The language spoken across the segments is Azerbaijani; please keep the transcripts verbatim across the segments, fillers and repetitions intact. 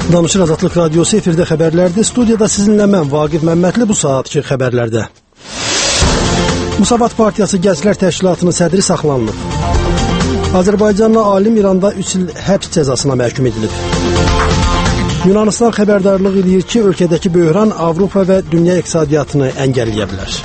Danışır Azadlıq Radiosu efirdə xəbərlərdir. Studiyada sizinlə mən Vaqif Məmmədli bu saatki xəbərlərdə. Müsavat Partiyası Gənclər Təşkilatının sədri saxlanılıb. Azərbaycanlı alim İranda üç il həbs cəzasına məhkum edilib. Yunanistan xəbərdarlıq edir ki, ölkədəki böhran Avropa və dünya iqtisadiyyatını əngəlləyə bilər.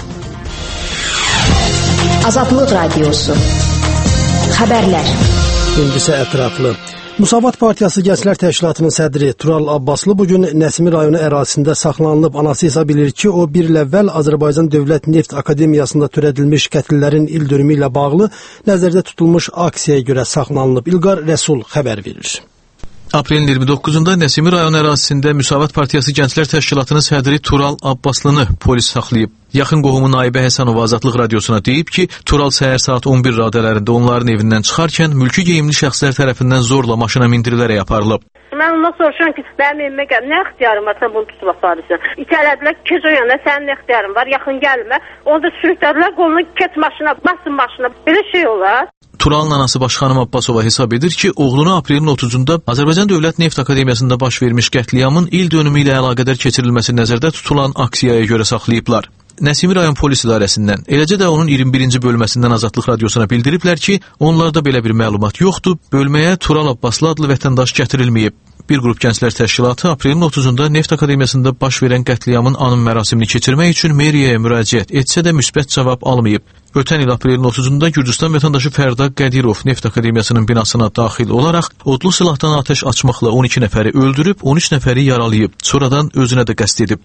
Azadlıq Radiosu xəbərlər. İndisə ətraflı. Müsavat Partiyası Gənclər Təşkilatının sədri Tural Abbaslı bugün Nəsimi rayonu ərazisində saxlanılıb. Anası hesab edir ki, o bir il əvvəl Azərbaycan Dövlət Neft Akademiyasında törədilmiş qətllərin il dönümü ilə bağlı nəzərdə tutulmuş aksiyaya görə saxlanılıb. İlqar Rəsul xəbər verir. Aprelin iyirmi doqquzunda Nəsimi rayon ərazisində Müsavat Partiyası Gənclər Təşkilatının sədri Tural Abbaslını polis saxlayıb. Yaxın qohumu Naibə Həsənova Azadlıq Radiosuna deyib ki, Tural səhər saat on bir radələrində onların evindən çıxarkən mülki geyimli şəxslər tərəfindən zorla maşına mindirilərək aparılıb. Mən ondan soruşuram ki, mənim evimə gəl, nə ixtiyarım var, sən bunu tutub aparırsan. İtələdilər, keç o yana, sənin nə ixtiyarın var, yaxın gəlmə. Onda sürüklədilər, qolunu keç maşına, basın maşına, belə şey olar. Turalın anası Başxanım Abbasova hesab edir ki, oğlunu aprelin otuzunda Azərbaycan Dövlət Neft Akademiyasında baş vermiş qətliamın il dönümü ilə əlaqədar keçirilməsi nəzərdə tutulan aksiyaya görə saxlayıblar. Nəsimi rayon polis idarəsindən, eləcə də onun iyirmi birinci bölməsindən Azadlıq Radiosuna bildiriblər ki, onlarda belə bir məlumat yoxdur, bölməyə Tural Abbaslı adlı vətəndaş gətirilməyib. Bir qrup gənclər təşkilatı aprelin otuzunda Neft Akademiyasında baş verən qətliamın anım mərasimini keçirmək üçün meriyaya müraciət etsə də müsbət cavab almayıb. Ötən il aprelin otuzunda Gürcüstan vətəndaşı Fərda Qədirov Neft Akademiyasının binasına daxil olaraq odlu silahdan atəş açmaqla on iki nəfəri öldürüb, on üç nəfəri yaralayıb, sonradan özünə də qəsd edib.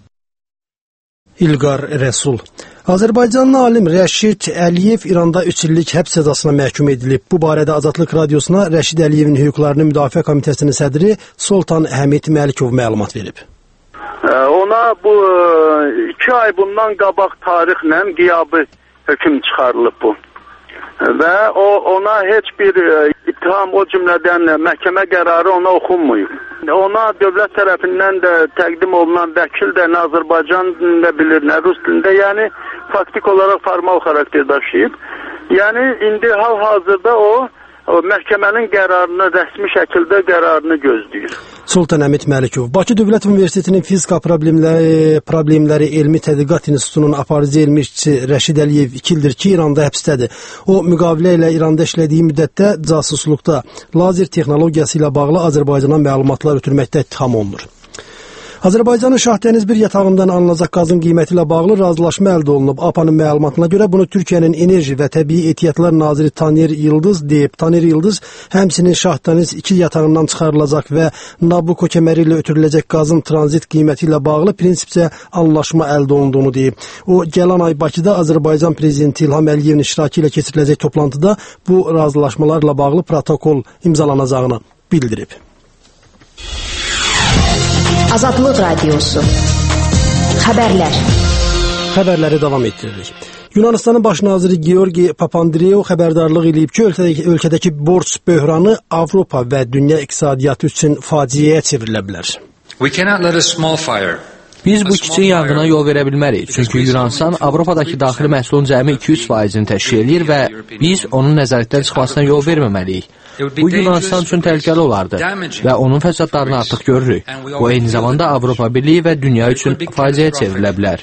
İlqar Rəsul. Azərbaycanlı alim Rəşid Əliyev İranda üç illik həbs cəzasına məhkum edilib. Bu barədə Azadlıq Radiosuna Rəşid Əliyevin hüquqlarını müdafiə komitəsinin sədri Soltan Həmid Məlikov məlumat verib. Ona bu iki ay bundan qabaq tarixlə qiyabı hökm çıxarılıb bu. Və o ona heç bir ittiham, o cümlədən məhkəmə qərarı ona oxunmayıb. Ona dövlət tərəfindən də təqdim olunan vəkil də nə Azərbaycan dilində bilir, nə Rus dilində, yəni faktik olaraq formal xarakter daşıyıb. Yəni indi hal-hazırda o, o məhkəmənin qərarını, rəsmi şəkildə qərarını gözləyir. Soltan Həmid Məlikov, Bakı Dövlət Universitetinin fizika problemləri, problemləri elmi tədqiqat institutunun aparıcı elmi işçisi Rəşid Əliyev iki ildir ki, İranda həbsdədir. O, müqavilə ilə İranda işlədiyi müddətdə casusluqda lazer texnologiyası ilə bağlı Azərbaycana məlumatlar ötürməkdə ittiham olunur. Azərbaycanın Şahdəniz bir yatağından alınacaq qazın qiyməti ilə bağlı razılaşma əldə olunub. A P A-nın məlumatına görə bunu Türkiyənin Enerji və Təbii Ehtiyatlar naziri Taner Yıldız deyib. Taner Yıldız həmçinin Şahdəniz iki yatağından çıxarılacaq və Nabucco kəməri ilə ötürüləcək qazın tranzit qiyməti ilə bağlı prinsipcə anlaşma əldə olunduğunu deyib. O, gələn ay Bakıda Azərbaycan prezidenti İlham Əliyevin iştirakı ilə keçiriləcək toplantıda bu razılaşmalarla bağlı protokol imzalanacağını bildirib. Azadlıq Radiosu xəbərlər. Xəbərləri davam etdiririk. Yunanistanın baş naziri Georgi Papandreou xəbərdarlıq edib ki, ölkədəki, ölkədəki borc böhranı Avropa və dünya iqtisadiyyatı üçün faciəyə çevrilə bilər. We cannot let a small fire Biz bu kiçik yanğına yol verə bilmərik, çünki Yunanistan Avropadakı daxili məhsulun cəmi iki üç faizini təşkil edir və biz onun nəzarətdən çıxmasına yol verməməliyik. Bu Yunanistan üçün təhlükəli olardı və onun fəsadlarını artıq görürük. Bu eyni zamanda Avropa Birliyi və dünya üçün faciəyə çevrilə bilər.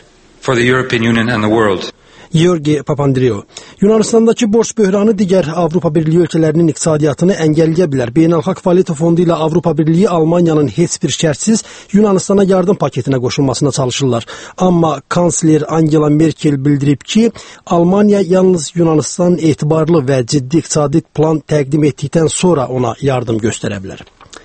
Georgi Papandreou. Yunanistandakı borc böhranı digər Avropa Birliyi ölkələrinin iqtisadiyyatını əngəlləyə bilər. Beynəlxalq Valyuta Fondu ilə Avropa Birliyi Almaniyanın heç bir şərtsiz Yunanistana yardım paketinə qoşulmasına çalışırlar. Amma kansler Angela Merkel bildirib ki, Almaniya yalnız Yunanistan etibarlı və ciddi iqtisadi plan təqdim etdikdən sonra ona yardım göstərə bilər.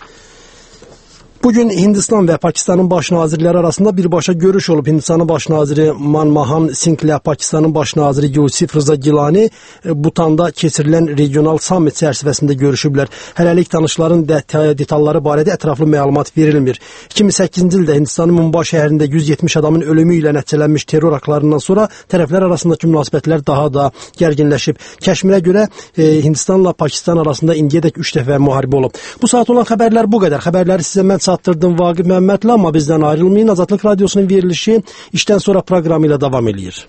Bugün Hindistan və Pakistanın baş nazirləri arasında birbaşa görüş olub. Hindistanın baş naziri Manmohan Singhlə Pakistanın baş naziri Yusif Rıza Gilani Butanda keçirilən regional summit çərçivəsində görüşüblər. Hələlik tanışların detalları barədə ətraflı məlumat verilmir. iki min səkkizinci ildə Hindistanın Mumbai şəhərində yüz yetmiş adamın ölümü ilə nəticələnmiş terror aktlarından sonra tərəflər arasındakı münasibətlər daha da gərginləşib. Kəşmirə görə e, Hindistanla Pakistan arasında indiyədək üç dəfə müharibə olub. Bu saat olan xəbərlər bu qədər. Xəbərləri sizə mən çatdırdım Vaqif Məmmədli, amma bizdən ayrılmayın. Azadlıq Radiosunun verilişi işdən sonra proqramı ilə davam edir.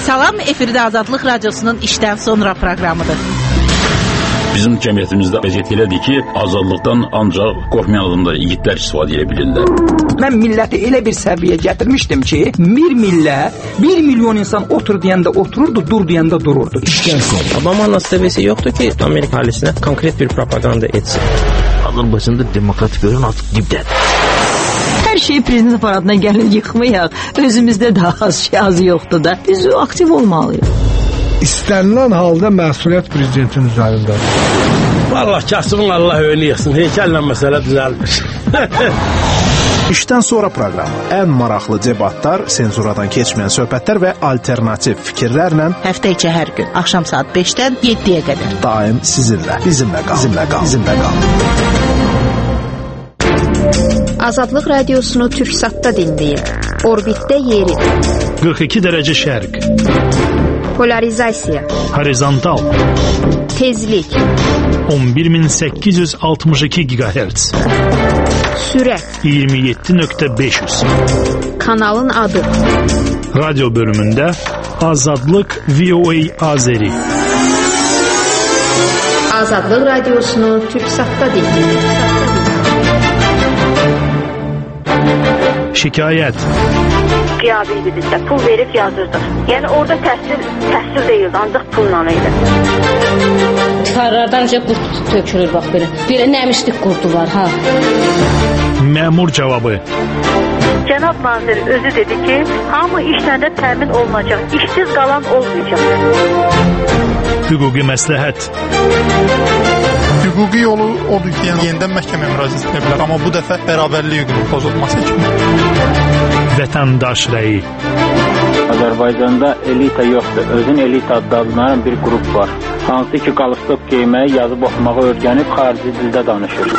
Salam, efirdə Azadlıq Radiosunun işdən sonra proqramıdır. Bizim cəmiyyətimizdə vəziyyət elədir ki, azadlıqdan ancaq qorxmayan adamlar, yiğitlər istifadə edə bilirlər. Mən milləti elə bir səviyyə gətirmişdim ki, bir millət, bir milyon insan otur deyəndə otururdu, dur deyəndə dururdu. İşdən sonra. Obama'nın seviyesi yoktu ki, Amerika ailesine konkret bir propaganda etsin. Azərbaycanda demokratik bölüm artıq dibdədir. Hər şey prezident aparatına gəlin yıxmayaq. Özümüzdə də az şey az yoxdur da. Biz aktiv olmalıyıq. İstənilən halda məsuliyyət prezidentin üzərindədir. Vallahi kasımın Allah önü yıxsın. Heykəllə məsələ düzəlmiş. İşdən sonra proqramı. Ən maraqlı debatlar, senzuradan keçməyən söhbətlər və alternativ fikirlərlə həftə içi hər gün axşam saat beşdən yeddiyə qədər daim sizinlə. Bizimlə qal. Bizimlə qal. Bizimlə qal. Azadlıq Radiosunu Türksatda dinləyin. Orbitdə yeri. qırx iki dərəcə şərq. Polarizasiya. Horizontal. Tezlik. on bir min səkkiz yüz altmış iki gigahertz. Sürət. iyirmi yeddi nöqtə beş yüz. Kanalın adı. Radyo bölümündə Azadlıq V O A Azeri. Azadlıq Radiosunu Türksatda dinləyin. Şikayət. Qiyabi dildə pul verib yazırdıq. Yəni orada təhsil təhsil deyildi, ancaq pulla idi. Tıxarlardan necə qurt tökülür bax belə. Belə nəmişlik qurdu var ha. Məmur cavabı. Cənab nazir özü dedi ki, hamı işlərdə təmin olunacaq, işsiz qalan olmayacaq. Hüquqi məsləhət. Hüquqi yolu odur ki, yəni yenidən məhkəməyə müraciət edə bilər, amma bu dəfə bərabərlik hüququnun pozulması kimi. Vətəndaş rəyi. Azərbaycanda elita yoxdur. Özün elita adlanan bir qrup var. Hansı ki, qalstok geyməyi, yazıb oxumağı öyrənib xarici dildə danışır.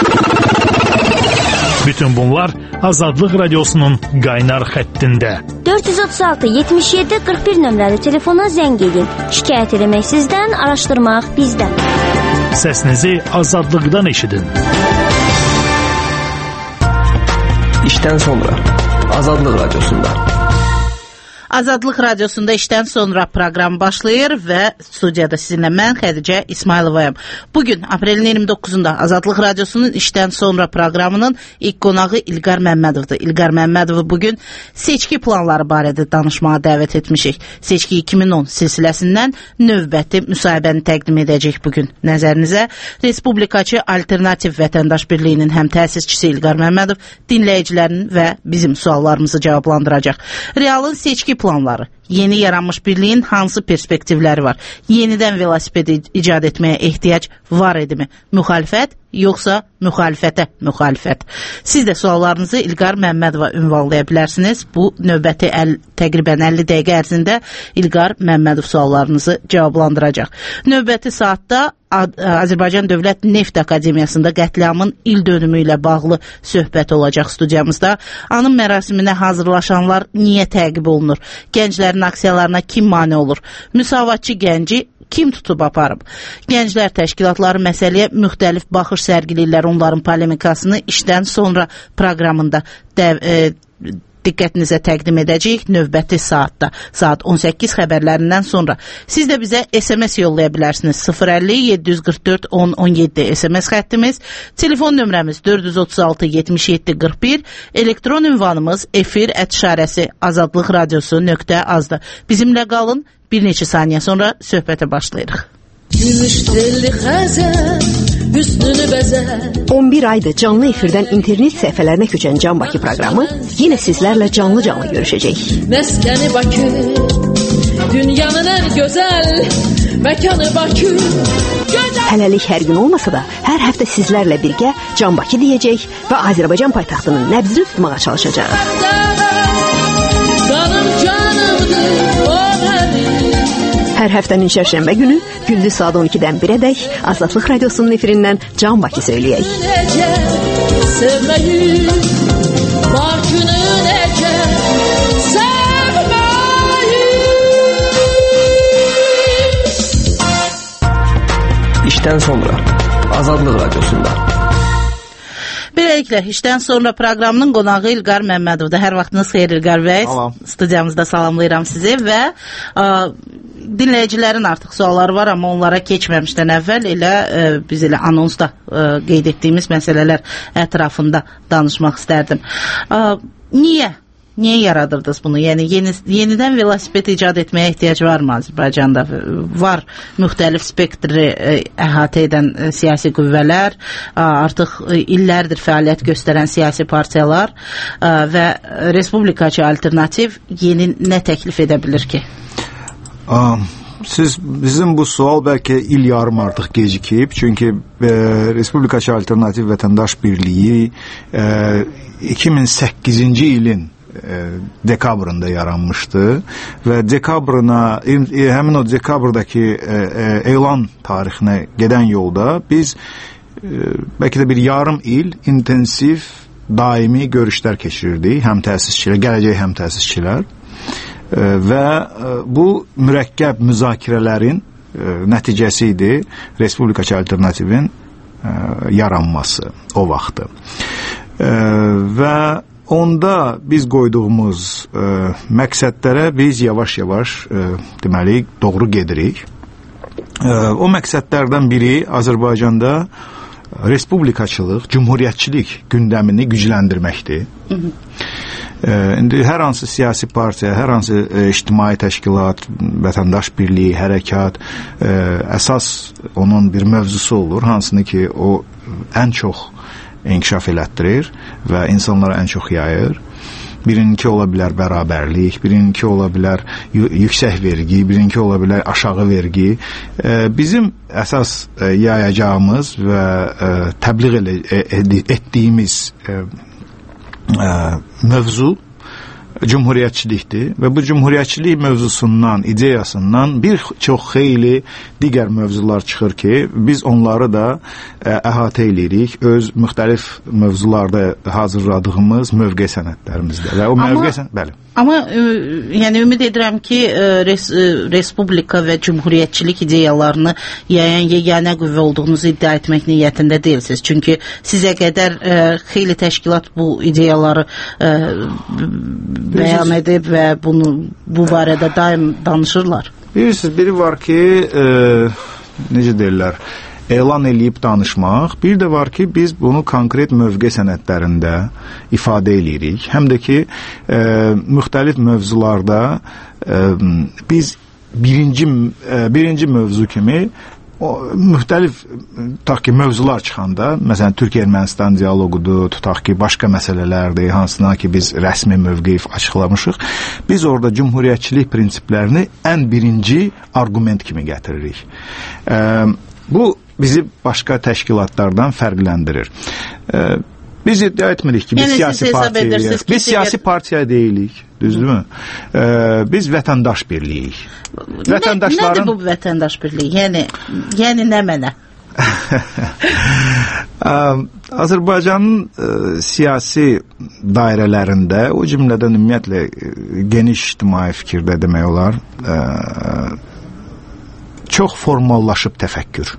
Bütün bunlar Azadlıq Radiosunun qaynar xəttində. dörd yüz otuz altı yetmiş yeddi qırx bir nömrəli telefona zəng edin. Şikayət eləmək sizdən, araşdırmaq bizdən. Səsinizi azadlıqdan eşidin. İşdən sonra Azadlıq Radiosunda. Azadlıq Radiosunda işdən sonra proqram başlayır və studiyada sizinlə mən Xədicə İsmayılovayam. Bugün aprelin iyirmi doqquzunda Azadlıq Radiosunun işdən sonra proqramının ilk qonağı İlqar Məmmədovdur. İlqar Məmmədovu bugün seçki planları barədə danışmağa dəvət etmişik. Seçki iki min on silsiləsindən növbəti müsahibəni təqdim edəcək bugün nəzərinizə. Respublikaçı Alternativ Vətəndaş Birliyinin həm təsisçisi İlqar Məmmədov dinləyicilərin və bizim suallarımızı cavablandıracaq. Realın seçki planları, yeni yaranmış birliyin hansı perspektivləri var? Yenidən velosiped icad etməyə ehtiyac var edimi? Müxalifət, yoxsa müxalifətə müxalifət? Siz də suallarınızı İlqar Məmmədova ünvanlaya bilərsiniz. Bu növbəti əl, təqribən əlli dəqiqə ərzində İlqar Məmmədov suallarınızı cavablandıracaq. Növbəti saatda Azərbaycan Dövlət Neft Akademiyasında qətliamın il dönümü ilə bağlı söhbət olacaq studiyamızda. Anım mərasiminə hazırlaşanlar niyə təqib olunur? Gənclərin aksiyalarına kim mane olur? Müsavatçı gənci kim tutub aparıb? Gənclər təşkilatları məsələyə müxtəlif baxış sərgilirlər. Onların polemikasını işdən sonra proqramında dəv, e, diqqətinizə təqdim edəcəyik növbəti saatda, saat on səkkiz xəbərlərindən sonra. Siz də bizə S M S yollaya bilərsiniz. sıfır əlli yeddi yüz qırx dörd on on yeddi S M S xəttimiz, telefon nömrəmiz dörd yüz otuz altı yetmiş yeddi qırx bir, elektron ünvanımız efir ət işarəsi azadlıq radiosu nöqtə azdır. Bizimlə qalın, bir neçə saniyə sonra söhbətə başlayırıq. Gümüştelli xəzər, hüsnünü bəzər. on bir aydır canlı efirdən internet səhifələrinə köçən Can Bakı proqramı yenə sizlərlə canlı-canlı görüşəcək. Məskəni Bakı, dünyanın ən gözəl məkanı Bakı. Gözəl. Hələlik hər gün olmasa da, hər həftə sizlərlə birgə Can Bakı deyəcək və Azərbaycan paytaxtının nəbzini tutmağa çalışacaq. Qanım canımdır, o mənim. Hər həftənin şərşənbə günü gündüz saat on ikidən birədək Azadlıq Radiosunun efirindən Can Bakı söyləyək. Sevməyi, Bakını necə sevməyi. İşdən sonra Azadlıq Radiosunda. Beləliklə, işdən sonra proqramının qonağı İlqar Məmmədovdur. Hər vaxtınız xeyir İlqar bəy. Salam. Studiyamızda salamlayıram sizi və ə, dinləyicilərin artıq sualları var, amma onlara keçməmişdən əvvəl elə ə, biz elə anonsda ə, qeyd etdiyimiz məsələlər ətrafında danışmaq istərdim. Ə, niyə? Niyə yaradırdınız bunu? Yəni yeni, yenidən velosiped icad etməyə ehtiyac var mı Azərbaycanda? Var müxtəlif spektri əhatə edən siyasi qüvvələr, artıq illərdir fəaliyyət göstərən siyasi partiyalar və respublikaçı alternativ yeni nə təklif edə bilir ki? Siz, bizim bu sual bəlkə il yarım artıq gecikib, çünki e, Respublikaçı Alternativ Vətəndaş Birliyi e, iki min səkkizinci ilin dekabrında yaranmışdı və dekabrına, həmin o dekabrdakı elan tarixinə gedən yolda biz bəlkə də bir yarım il intensiv daimi görüşlər keçirirdik, həm təsisçilər, gələcək həm təsisçilər və bu mürəkkəb müzakirələrin nəticəsi idi Respublikaçı Alternativin yaranması o vaxtı və onda biz qoyduğumuz ə, məqsədlərə biz yavaş-yavaş ə, deməli doğru gedirik. Ə, o məqsədlərdən biri Azərbaycanda respublikaçılıq, cumhuriyyətçilik gündəmini gücləndirməkdir. Hı -hı. Ə, indi hər hansı siyasi partiya, hər hansı ə, ictimai təşkilat, vətəndaş birliyi, hərəkat ə, əsas onun bir mövzusu olur, hansını ki o ən çox inkişaf elətdirir və insanlara ən çox yayır. Birinki ola bilər bərabərlik, birinki ola bilər yüksək vergi, birinki ola bilər aşağı vergi. Bizim əsas yayacağımız və təbliğ etdiyimiz mövzu cumhuriyyətçilikdir və bu cumhuriyyətçilik mövzusundan, ideyasından bir çox xeyli digər mövzular çıxır ki, biz onları da ə, əhatə edirik öz müxtəlif mövzularda hazırladığımız mövqe sənədlərimizdə və o mövqe sənəd, bəli. Amma ə, yəni ümid edirəm ki, ə, res, ə, respublika və cumhuriyyətçilik ideyalarını yayan yeganə qüvvə olduğunuzu iddia etmək niyyətində deyilsiniz. Çünki sizə qədər ə, xeyli təşkilat bu ideyaları ə, bəyan edib və bunu bu barədə daim danışırlar. Bilirsiniz, biri var ki, e, necə deyirlər, elan eləyib danışmaq, bir də var ki, biz bunu konkret mövqe sənədlərində ifadə eləyirik. Həm də ki, e, müxtəlif mövzularda e, biz birinci, e, birinci mövzu kimi o müxtəlif tutaq ki, mövzular çıxanda, məsələn, Türkiyə-Ermənistan dialoqudur, tutaq ki, başqa məsələlərdir, hansına ki, biz rəsmi mövqeyif açıqlamışıq. Biz orada cumhuriyyətçilik prinsiplərini ən birinci argument kimi gətiririk. E, bu bizi başqa təşkilatlardan fərqləndirir. E, Biz iddia etmirik ki, biz yəni, siyasi partiyayıq. Biz siyasi partiya deyilik, düzdürmü? Ee, biz vətəndaş birliyik. Vətəndaşların... Nədir bu vətəndaş birliyi? Yəni, yəni nə mənə? Azərbaycanın ə, siyasi dairələrində, o cümlədən ümumiyyətlə geniş ictimai fikirdə demək olar, ə, çox formallaşıb təfəkkür.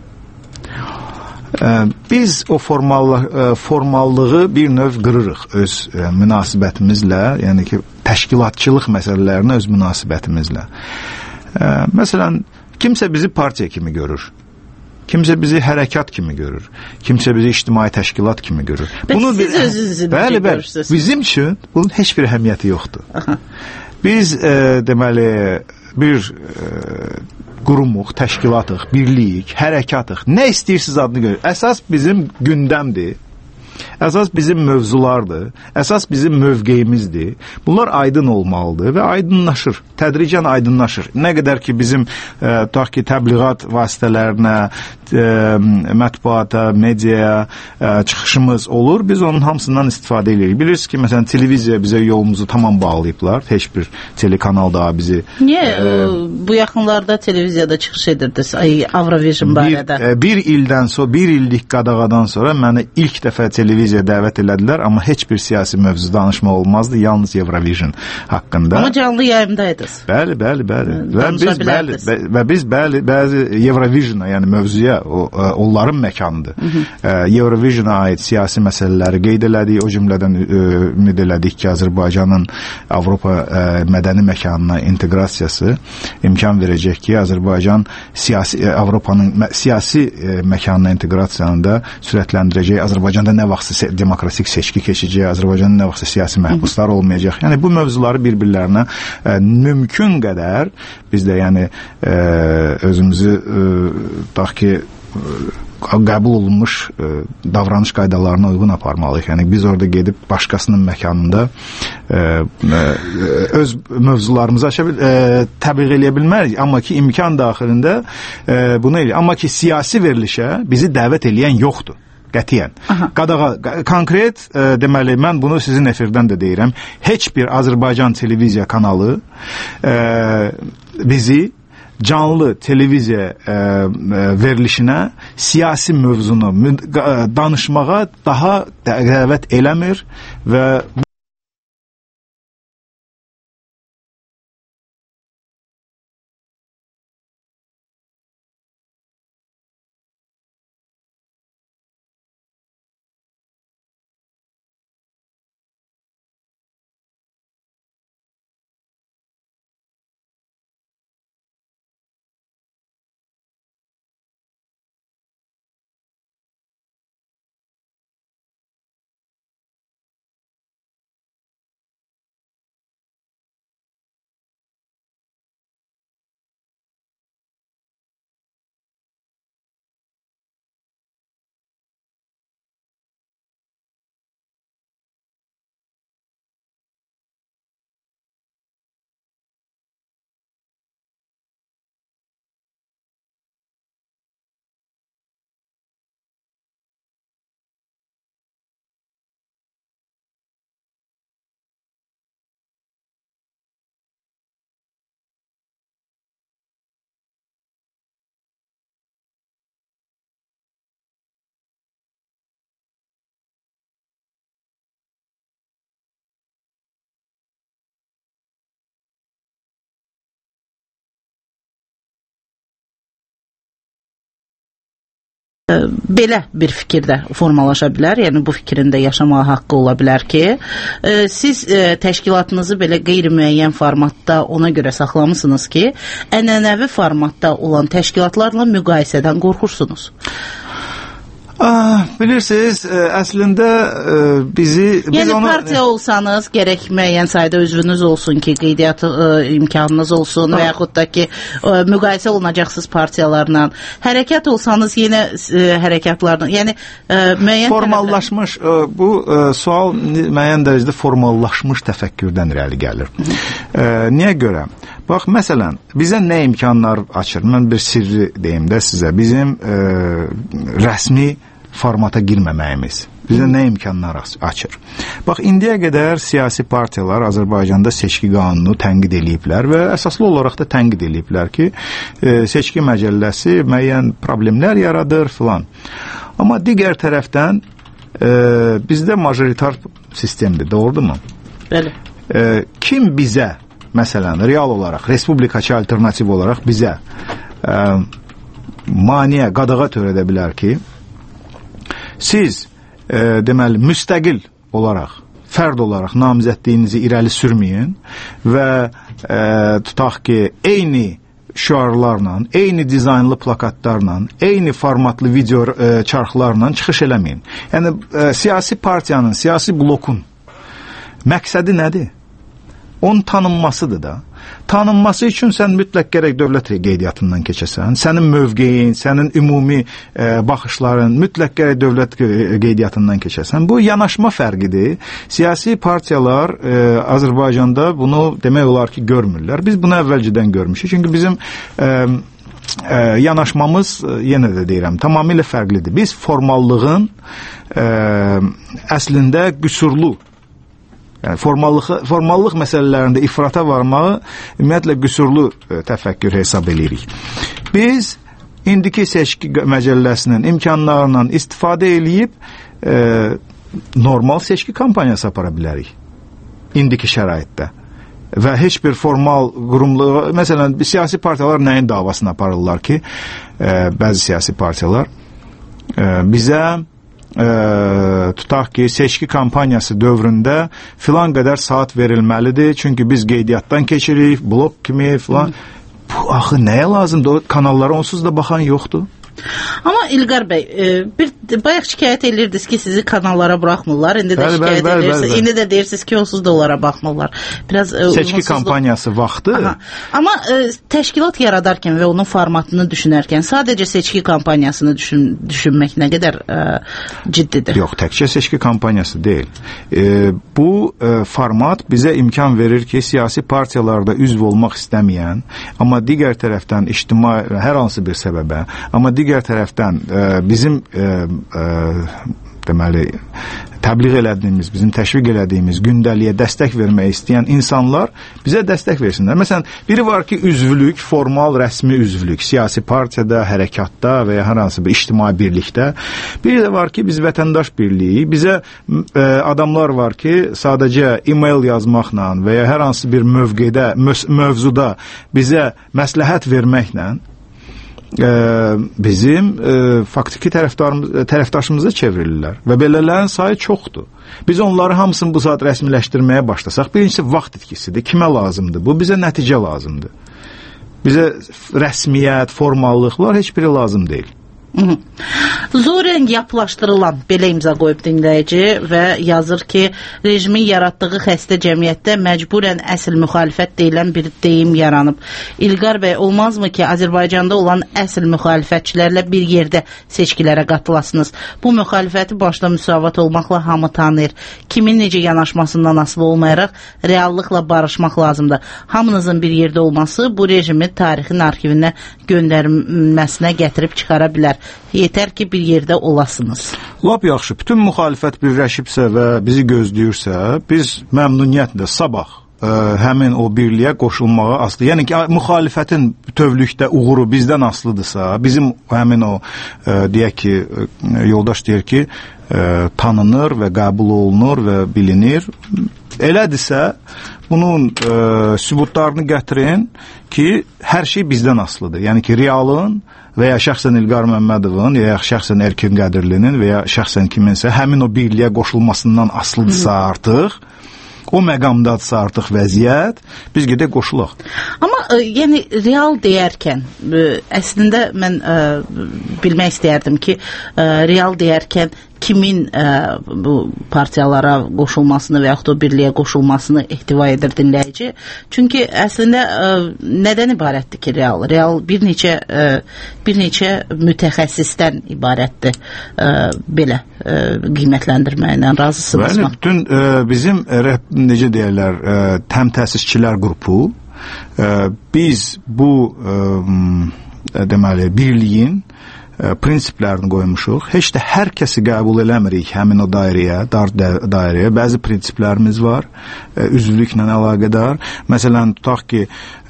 Biz o formallı, formallığı bir növ qırırıq öz münasibətimizlə, yəni ki, təşkilatçılıq məsələlərinə öz münasibətimizlə. Məsələn, kimsə bizi partiya kimi görür, kimsə bizi hərəkat kimi görür, kimsə bizi ictimai təşkilat kimi görür. Bəs siz bir, özünüzü bəli, bəli, bizim üçün bunun heç bir əhəmiyyəti yoxdur. Aha. Biz, e, deməli, bir e, qurumuq, təşkilatıq, birliyik, hərəkatıq, nə istəyirsiniz adını görür. Əsas bizim gündəmdir, əsas bizim mövzulardır, əsas bizim mövqeyimizdir. Bunlar aydın olmalıdır və aydınlaşır, tədricən aydınlaşır. Nə qədər ki, bizim e, tutaq ki, təbliğat vasitələrinə, e, mətbuata, mediaya e, çıxışımız olur, biz onun hamısından istifadə edirik. Bilirsiniz ki, məsələn, televiziya bizə yolumuzu tamam bağlayıblar, heç bir telekanal daha bizi... Niyə e, bu yaxınlarda televiziyada çıxış edirdiniz, ay, Avrovision barədə? Bir, e, bir ildən sonra, bir illik qadağadan sonra mənə ilk dəfə televiziyaya dəvət elədilər, amma heç bir siyasi mövzu danışma olmazdı, yalnız Eurovision haqqında. Amma canlı yayımdaydınız. Bəli, bəli, bəli. Və biz bəli, və biz bəli bəzi Eurovisiona, yəni mövzuya, o, onların məkanıdır. Hı -hı. Eurovisiona aid siyasi məsələləri qeyd elədik, o cümlədən ümid elədik ki, Azərbaycanın Avropa mədəni məkanına inteqrasiyası imkan verəcək ki, Azərbaycan siyasi Avropanın siyasi məkanına inteqrasiyanı da sürətləndirəcək. Azərbaycanda nə vaxtsa demokratik seçki keçəcək, Azərbaycanda nə vaxtsa siyasi məhbuslar olmayacaq. Yəni bu mövzuları bir-birlərinə ə, mümkün qədər biz də yəni ə, özümüzü ə, bax ki ə, qəbul olunmuş ə, davranış qaydalarına uyğun aparmalıyıq. Yəni biz orada gedib başqasının məkanında ə, ə, öz mövzularımızı aşa bil, ə, təbliğ eləyə bilmərik, amma ki imkan daxilində ə, bunu eləyir. Amma ki siyasi verilişə bizi dəvət eləyən yoxdur. Qətiyyən. Qadağa, konkret e, deməli, mən bunu sizin efirdən də deyirəm. Heç bir Azərbaycan televiziya kanalı e, bizi canlı televiziya e, e, verilişinə siyasi mövzunu danışmağa daha dəvət eləmir və belə bir fikirdə formalaşa bilər, yəni bu fikrində yaşamağa haqqı ola bilər ki, siz təşkilatınızı belə qeyri-müəyyən formatda ona görə saxlamısınız ki, ənənəvi formatda olan təşkilatlarla müqayisədən qorxursunuz. Ah, bilirsiniz, əslində bizi... Biz yəni onu... partiya olsanız, gərək müəyyən sayda üzvünüz olsun ki, qeydiyyat imkanınız olsun və yaxud da ki, müqayisə olunacaqsınız partiyalarla. Hərəkat olsanız, yenə hərəkatlardan, yəni müəyyən... Formallaşmış, bu sual müəyyən dərəcədə formallaşmış təfəkkürdən irəli gəlir. Niyə görə? Bax, məsələn, bizə nə imkanlar açır? Mən bir sirri deyim də sizə. Bizim e, rəsmi formata girməməyimiz bizə nə imkanlar açır? Bax, indiyə qədər siyasi partiyalar Azərbaycanda seçki qanunu tənqid eləyiblər və əsaslı olaraq da tənqid eləyiblər ki, e, seçki məcəlləsi müəyyən problemlər yaradır filan. Amma digər tərəfdən e, bizdə majoritar sistemdir, doğrudur mu? Bəli. E, kim bizə məsələn, real olaraq, respublikaçı alternativ olaraq bizə ə, maniyə, qadağa törədə bilər ki, siz ə, deməli, müstəqil olaraq, fərd olaraq namizədliyinizi irəli sürməyin və ə, tutaq ki, eyni şüarlarla, eyni dizaynlı plakatlarla, eyni formatlı video ə, çarxlarla çıxış eləməyin. Yəni, ə, siyasi partiyanın, siyasi blokun məqsədi nədir? Onun tanınmasıdır da. Tanınması üçün sən mütləq gərək dövlət qeydiyyatından keçəsən. Sənin mövqeyin, sənin ümumi e, baxışların mütləq gərək dövlət qeydiyyatından keçəsən. Bu yanaşma fərqidir. Siyasi partiyalar e, Azərbaycanda bunu demək olar ki, görmürlər. Biz bunu əvvəlcədən görmüşük. Çünki bizim e, e, yanaşmamız, e, yenə də deyirəm, tamamilə fərqlidir. Biz formallığın e, əslində qüsurlu, yəni formallıq, formallıq məsələlərində ifrata varmağı ümumiyyətlə qüsurlu e, təfəkkür hesab edirik. Biz indiki seçki məcəlləsinin imkanlarından istifadə eləyib e, normal seçki kampaniyası apara bilərik indiki şəraitdə. Və heç bir formal qurumluğa, məsələn, siyasi partiyalar nəyin davasını aparırlar ki, e, bəzi siyasi partiyalar e, bizə e, tutaq ki, seçki kampaniyası dövründə filan qədər saat verilməlidir, çünki biz qeydiyyatdan keçirik, blok kimi filan. Bu, axı, nəyə lazımdır? O kanallara onsuz da baxan yoxdur. Amma İlqar bəy, e, bir bayaq şikayət edirdiniz ki, sizi kanallara buraxmırlar. İndi də bəli, şikayət bəli, edirsiniz. Bəli, bəli. İndi də deyirsiniz ki, onsuz da onlara baxmırlar. Biraz e, seçki kampaniyası vaxtı. Aha. Amma e, təşkilat yaradarkən və onun formatını düşünərkən sadəcə seçki kampaniyasını düşün, düşünmək nə qədər e, ciddidir? Yox, təkcə seçki kampaniyası deyil. E, bu e, format bizə imkan verir ki, siyasi partiyalarda üzv olmaq istəməyən, amma digər tərəfdən ictimai hər hansı bir səbəbə, amma digər digər tərəfdən e, bizim e, e, deməli təbliğ elədiyimiz, bizim təşviq elədiyimiz gündəliyə dəstək vermək istəyən insanlar bizə dəstək versinlər. Məsələn, biri var ki, üzvlük, formal, rəsmi üzvlük, siyasi partiyada, hərəkatda və ya hər hansı bir ictimai birlikdə. Biri də var ki, biz vətəndaş birliyi, bizə e, adamlar var ki, sadəcə e-mail yazmaqla və ya hər hansı bir mövqedə, mövzuda bizə məsləhət verməklə bizim e, faktiki tərəfdaşımıza çevrilirlər və belələrin sayı çoxdur. Biz onları hamısını bu saat rəsmiləşdirməyə başlasaq, birincisi vaxt itkisidir, kimə lazımdır? Bu bizə nəticə lazımdır. Bizə rəsmiyyət, formallıqlar heç biri lazım deyil. Zorən yapılaşdırılan, belə imza qoyub dinləyici və yazır ki, rejimin yaratdığı xəstə cəmiyyətdə məcburən əsl müxalifət deyilən bir deyim yaranıb. İlqar bəy, olmazmı ki, Azərbaycanda olan əsl müxalifətçilərlə bir yerdə seçkilərə qatılasınız? Bu müxalifəti başda müsavat olmaqla hamı tanıyır. Kimin necə yanaşmasından asılı olmayaraq reallıqla barışmaq lazımdır. Hamınızın bir yerdə olması bu rejimi tarixin arxivinə göndərməsinə gətirib çıxara bilər. Yetər ki, bir yerdə olasınız. Lap yaxşı. Bütün müxalifət birləşibsə və bizi gözləyirsə, biz məmnuniyyətlə sabah ə, həmin o birliyə qoşulmağa asılı. Yəni ki, müxalifətin bütövlükdə uğuru bizdən asılıdırsa, bizim həmin o, ə, deyək ki, yoldaş deyir ki, ə, tanınır və qəbul olunur və bilinir. Elədirsə, bunun ə, sübutlarını gətirin ki, hər şey bizdən asılıdır. Yəni ki, realın və ya şəxsən İlqar Məmmədovun, və ya şəxsən Erkin Qədirlinin və ya şəxsən kiminsə həmin o birliyə qoşulmasından asılıdırsa artıq, o məqamdadsa artıq vəziyyət, biz gedək qoşulaq. Amma ə, yəni real deyərkən, ə, əslində mən ə, bilmək istəyərdim ki, ə, real deyərkən kimin ə, bu partiyalara qoşulmasını və yaxud o birliyə qoşulmasını ehtiva edir dinləyici. Çünki əslində ə, nədən ibarətdir ki real? Real bir neçə ə, bir neçə mütəxəssisdən ibarətdir. Ə, belə ə, qiymətləndirməklə razısınızmı? Bəli, bütün ə, bizim ə, necə deyirlər, ə, təm təsisçilər qrupu ə, biz bu ə, deməli birliyin prinsiplərini qoymuşuq. Heç də hər kəsi qəbul eləmirik həmin o dairəyə, dar dairəyə. Bəzi prinsiplərimiz var, üzvlüklə əlaqədar. Məsələn, tutaq ki,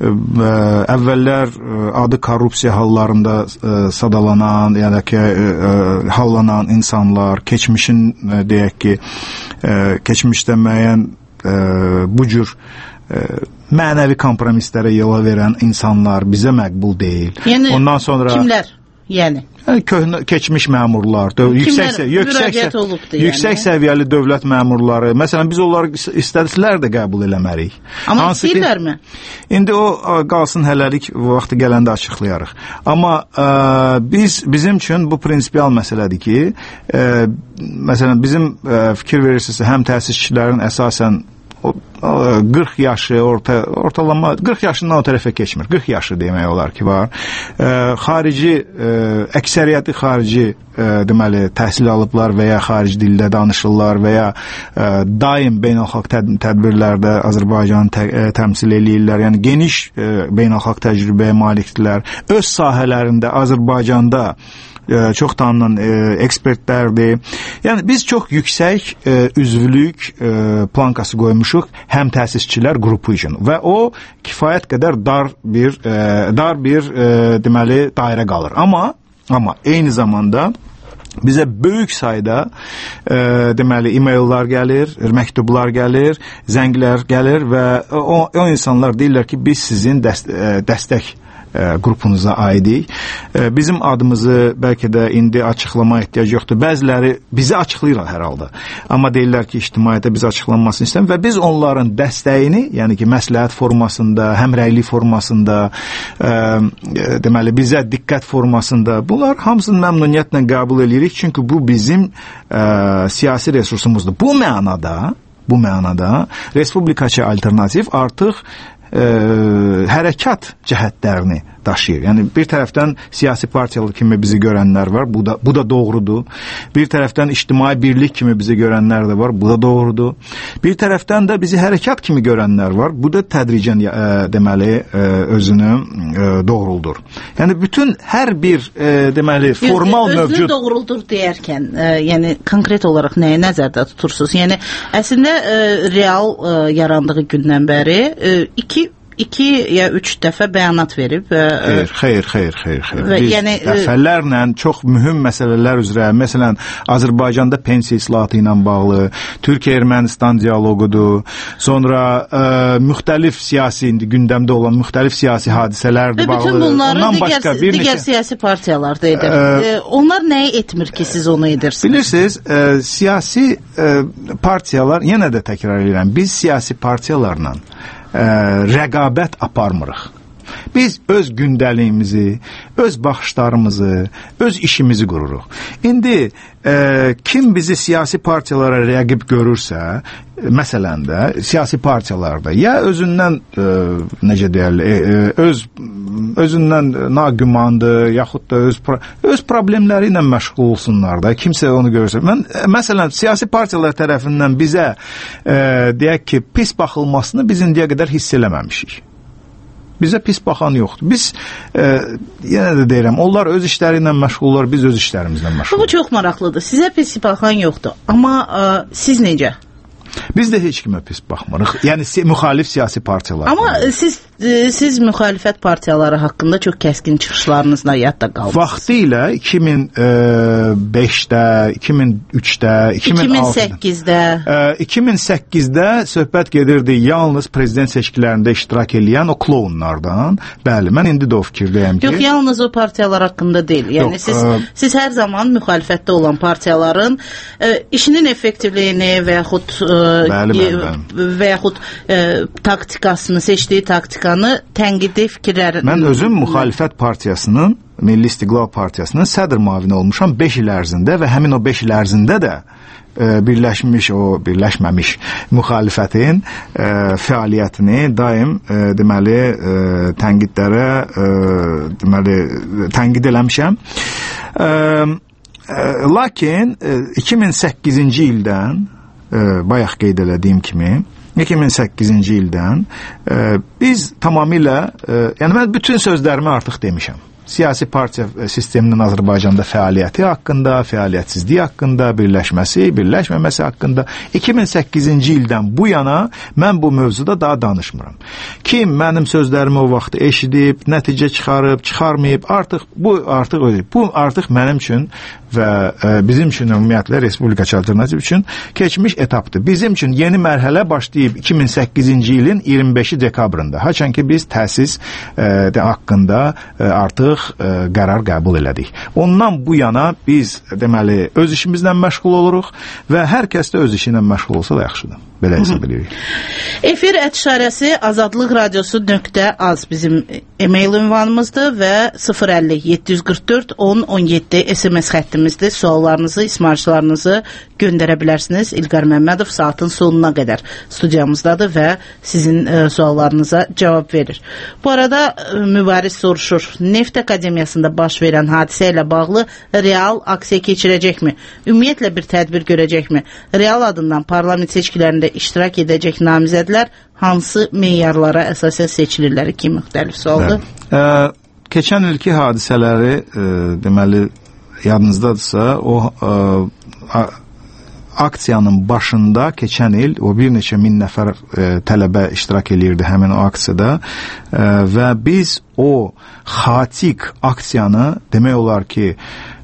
əvvəllər adı korrupsiya hallarında sadalanan, yəni ki, hallanan insanlar, keçmişin, deyək ki, keçmişdə müəyyən bu cür mənəvi kompromislərə yola verən insanlar bizə məqbul deyil. Yəni, ondan sonra kimlər? Yəni Yəni, köhnə, keçmiş məmurlar, döv, yüksək, yüksək, olubdu, yüksək yəni? səviyyəli dövlət məmurları, məsələn, biz onları istədiklər də qəbul eləmərik. Amma istəyirlərmi? İndi o qalsın hələlik, vaxtı gələndə açıqlayarıq. Amma ə, biz, bizim üçün bu prinsipial məsələdir ki, ə, məsələn, bizim ə, fikir verirsinizsə, həm təsisçilərin əsasən qırx yaşı orta ortalama qırx yaşından o tərəfə keçmir. qırx yaşı demək olar ki, var. E, xarici e, əksəriyyəti xarici e, deməli təhsil alıblar və ya xarici dildə danışırlar və ya e, daim beynəlxalq təd tədbirlərdə Azərbaycanı tə e, təmsil eləyirlər. Yəni geniş e, beynəlxalq təcrübəyə malikdirlər. Öz sahələrində Azərbaycanda çox tanınan e, ekspertlərdir. Yəni biz çox yüksək e, üzvlük e, plankası qoymuşuq həm təsisçilər qrupu üçün və o kifayət qədər dar bir e, dar bir e, deməli dairə qalır. Amma amma eyni zamanda bizə böyük sayda e, deməli e-maillər gəlir, məktublar gəlir, zənglər gəlir və o, o insanlar deyirlər ki, biz sizin dəst e, dəstək qrupunuza aidik. Bizim adımızı bəlkə də indi açıqlama ehtiyac yoxdur. Bəziləri bizi açıqlayırlar hər halda. Amma deyirlər ki, ictimaiyyətə biz açıqlanmasını istəyir və biz onların dəstəyini, yəni ki, məsləhət formasında, həmrəylik formasında, ə, deməli, bizə diqqət formasında, bunlar hamısını məmnuniyyətlə qəbul edirik. Çünki bu bizim ə, siyasi resursumuzdur. Bu mənada, bu mənada Respublikaçı alternativ artıq Ə, hərəkat cəhətlərini daşıyır. Yəni bir tərəfdən siyasi partiyalar kimi bizi görənlər var. Bu da bu da doğrudur. Bir tərəfdən ictimai birlik kimi bizi görənlər də var. Bu da doğrudur. Bir tərəfdən də bizi hərəkat kimi görənlər var. Bu da tədricən ə, deməli ə, özünü ə, doğruldur. Yəni bütün hər bir ə, deməli formal özünü mövcud özünü doğruldur deyərkən, ə, yəni konkret olaraq nəyi nəzərdə tutursunuz? Yəni əslində ə, real ə, yarandığı gündən bəri ə, iki iki ya üç dəfə bəyanat verib. Xeyr, xeyr, xeyr, xeyr, xeyr. Və Biz yəni, dəfələrlə çox mühüm məsələlər üzrə, məsələn, Azərbaycanda pensiya islahatı ilə bağlı, Türkiyə-Ermənistan dialoqudur, sonra ə, müxtəlif siyasi, indi gündəmdə olan müxtəlif siyasi hadisələrdir bağlı. Bütün bunları Ondan digər, başqa bir digər neçə... siyasi partiyalar da edir. Ə, onlar nəyi etmir ki, siz onu edirsiniz? Bilirsiniz, ə, siyasi ə, partiyalar, yenə də təkrar edirəm, biz siyasi partiyalarla Ə, rəqabət aparmırıq. Biz öz gündəliyimizi, öz baxışlarımızı, öz işimizi qururuq. İndi ə, kim bizi siyasi partiyalara rəqib görürsə, məsələn də siyasi partiyalarda ya özündən ə, necə deyirlər, ə, öz özündən nagümandır, yaxud da öz öz problemləri ilə məşğul olsunlar da. Kimsə onu görsə. Mən məsələn siyasi partiyalar tərəfindən bizə ə, deyək ki, pis baxılmasını biz indiyə qədər hiss eləməmişik. Bizə pis baxan yoxdur. Biz e, yenə də deyirəm, onlar öz işləri ilə məşğullar, biz öz işlərimizlə məşğuluq. Bu çox maraqlıdır. Sizə pis baxan yoxdur. Amma ə, siz necə? Biz də heç kimə pis baxmırıq. Yəni si müxalif siyasi partiyalar. Amma siz siz müxalifət partiyaları haqqında çox kəskin çıxışlarınızla yadda qaldınız. Vaxtilə iki min beşdə, iki min üçdə, iki min səkkizdə, iki min səkkizdə söhbət gedirdi yalnız prezident seçkilərində iştirak edən o klonlardan. Bəli, mən indi də o fikirdəyəm ki... Yox, yalnız o partiyalar haqqında deyil. Yəni Yox, siz, ə... siz hər zaman müxalifətdə olan partiyaların ə, işinin effektivliyini və yaxud ə, bəli, bəli, bəli. və yaxud ə, taktikasını, seçdiyi taktikasını tənqidi fikirlərini... Mən özüm müxalifət partiyasının, Milli İstiqlal Partiyasının sədr müavini olmuşam beş il ərzində və həmin o beş il ərzində də e, birləşmiş, o birləşməmiş müxalifətin e, fəaliyyətini daim e, deməli e, tənqidlərə e, deməli tənqid eləmişəm. E, e, lakin e, iki min səkkizinci ildən e, bayaq qeyd elədiyim kimi iki min səkkizinci ildən e, biz tamamilə, e, yəni mən bütün sözlərimi artıq demişəm. Siyasi partiya sisteminin Azərbaycanda fəaliyyəti haqqında, fəaliyyətsizliyi haqqında, birləşməsi, birləşməməsi haqqında iki min səkkizinci ildən bu yana mən bu mövzuda daha danışmıram. Kim mənim sözlərimi o vaxt eşidib, nəticə çıxarıb, çıxarmayıb, artıq bu artıq bu artıq mənim üçün və e, bizim üçün ümumiyyətlə Respublikaçı Alternativ üçün keçmiş etapdır. Bizim üçün yeni mərhələ başlayıb iki min səkkizinci ilin iyirmi beşi dekabrında. Haçan ki biz təsis e, də haqqında e, artıq e, qərar qəbul elədik. Ondan bu yana biz deməli öz işimizlə məşğul oluruq və hər kəs də öz işi ilə məşğul olsa da yaxşıdır. Belə hesab edirik. Efir ətişarəsi azadlıq radiosu nöqtə az bizim e-mail ünvanımızdır və sıfır əlli yeddi yüz qırx dörd on on yeddi S M S xəttimizdir. Suallarınızı, ismarışlarınızı göndərə bilərsiniz. İlqar Məmmədov saatın sonuna qədər studiyamızdadır və sizin e, suallarınıza cavab verir. Bu arada e, mübariz soruşur. Neft Akademiyasında baş verən hadisə ilə bağlı real aksiya keçirəcəkmi? Ümumiyyətlə bir tədbir görəcəkmi? Real adından parlament seçkilərində iştirak edəcək namizədlər hansı meyarlara əsasən seçilirlər? İki müxtəlif sualdır. Ə, keçən ilki hadisələri ə, deməli yadınızdadırsa o ə, aksiyanın başında keçən il o bir neçə min nəfər e, tələbə iştirak eləyirdi həmin o aksiyada e, və biz o xatik aksiyanı demək olar ki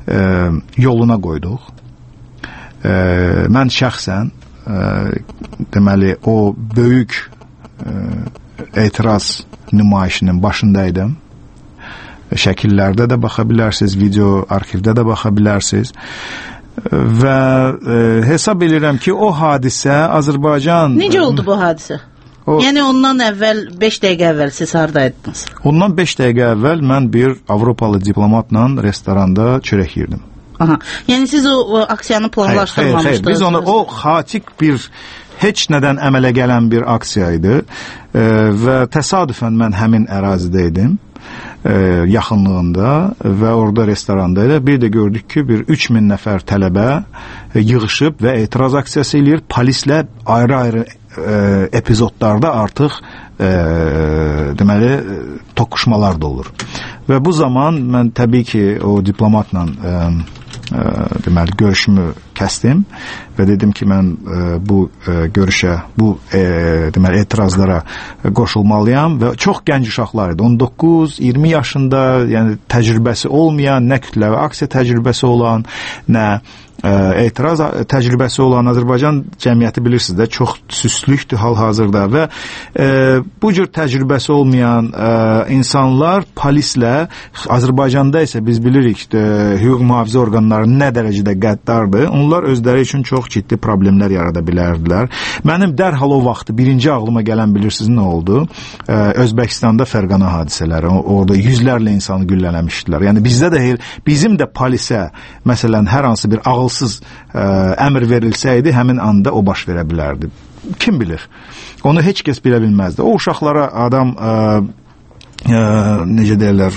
e, yoluna qoyduq. E, mən şəxsən e, deməli o böyük e, etiraz nümayişinin başındaydım. Şəkillərdə də baxa bilərsiniz, video arxivdə də baxa bilərsiniz. Və e, hesab edirəm ki, o hadisə Azərbaycan... Necə oldu bu hadisə? O, yəni ondan əvvəl, beş dəqiqə əvvəl siz haradaydınız? Ondan beş dəqiqə əvvəl mən bir Avropalı diplomatla restoranda çörək yirdim. Aha. Yəni siz o, o aksiyanı planlaşdırmamışdınız? Xeyr, xeyr, biz onu, o xatik bir, heç nədən əmələ gələn bir aksiya idi e, və təsadüfən mən həmin ərazidəydim. E, yaxınlığında və orada restoranda ilə bir də gördük ki, bir üç min nəfər tələbə e, yığışıb və etiraz aksiyası eləyir. Polislə ayrı-ayrı e, epizodlarda artıq e, deməli toqquşmalar da olur. Və bu zaman mən təbii ki, o diplomatla e, e, deməli görüşümü kəsdim və dedim ki, mən e, bu e, görüşə, bu e, deməli etirazlara qoşulmalıyam və çox gənc uşaqlar idi. on doqquz iyirmi yaşında, yəni təcrübəsi olmayan, nə kütləvi aksiya təcrübəsi olan, nə e, etiraz təcrübəsi olan Azərbaycan cəmiyyəti bilirsiniz də çox süslükdür hal-hazırda və e, bu cür təcrübəsi olmayan e, insanlar polislə, Azərbaycanda isə biz bilirik e, hüquq mühafizə orqanları nə dərəcədə qəddardır. Onlar özləri üçün çox ciddi problemlər yarada bilərdilər. Mənim dərhal o vaxt birinci ağlıma gələn bilirsiniz nə oldu? Ee, Özbəkistanda Fərqana hadisələri, orada yüzlərlə insanı güllələmişdilər. Yəni bizdə də, bizim də polisə məsələn hər hansı bir ağılsız ə, əmr verilsəydi, həmin anda o baş verə bilərdi. Kim bilir? Onu heç kəs bilə bilməzdi. O uşaqlara adam ə, ə, necə deyirlər,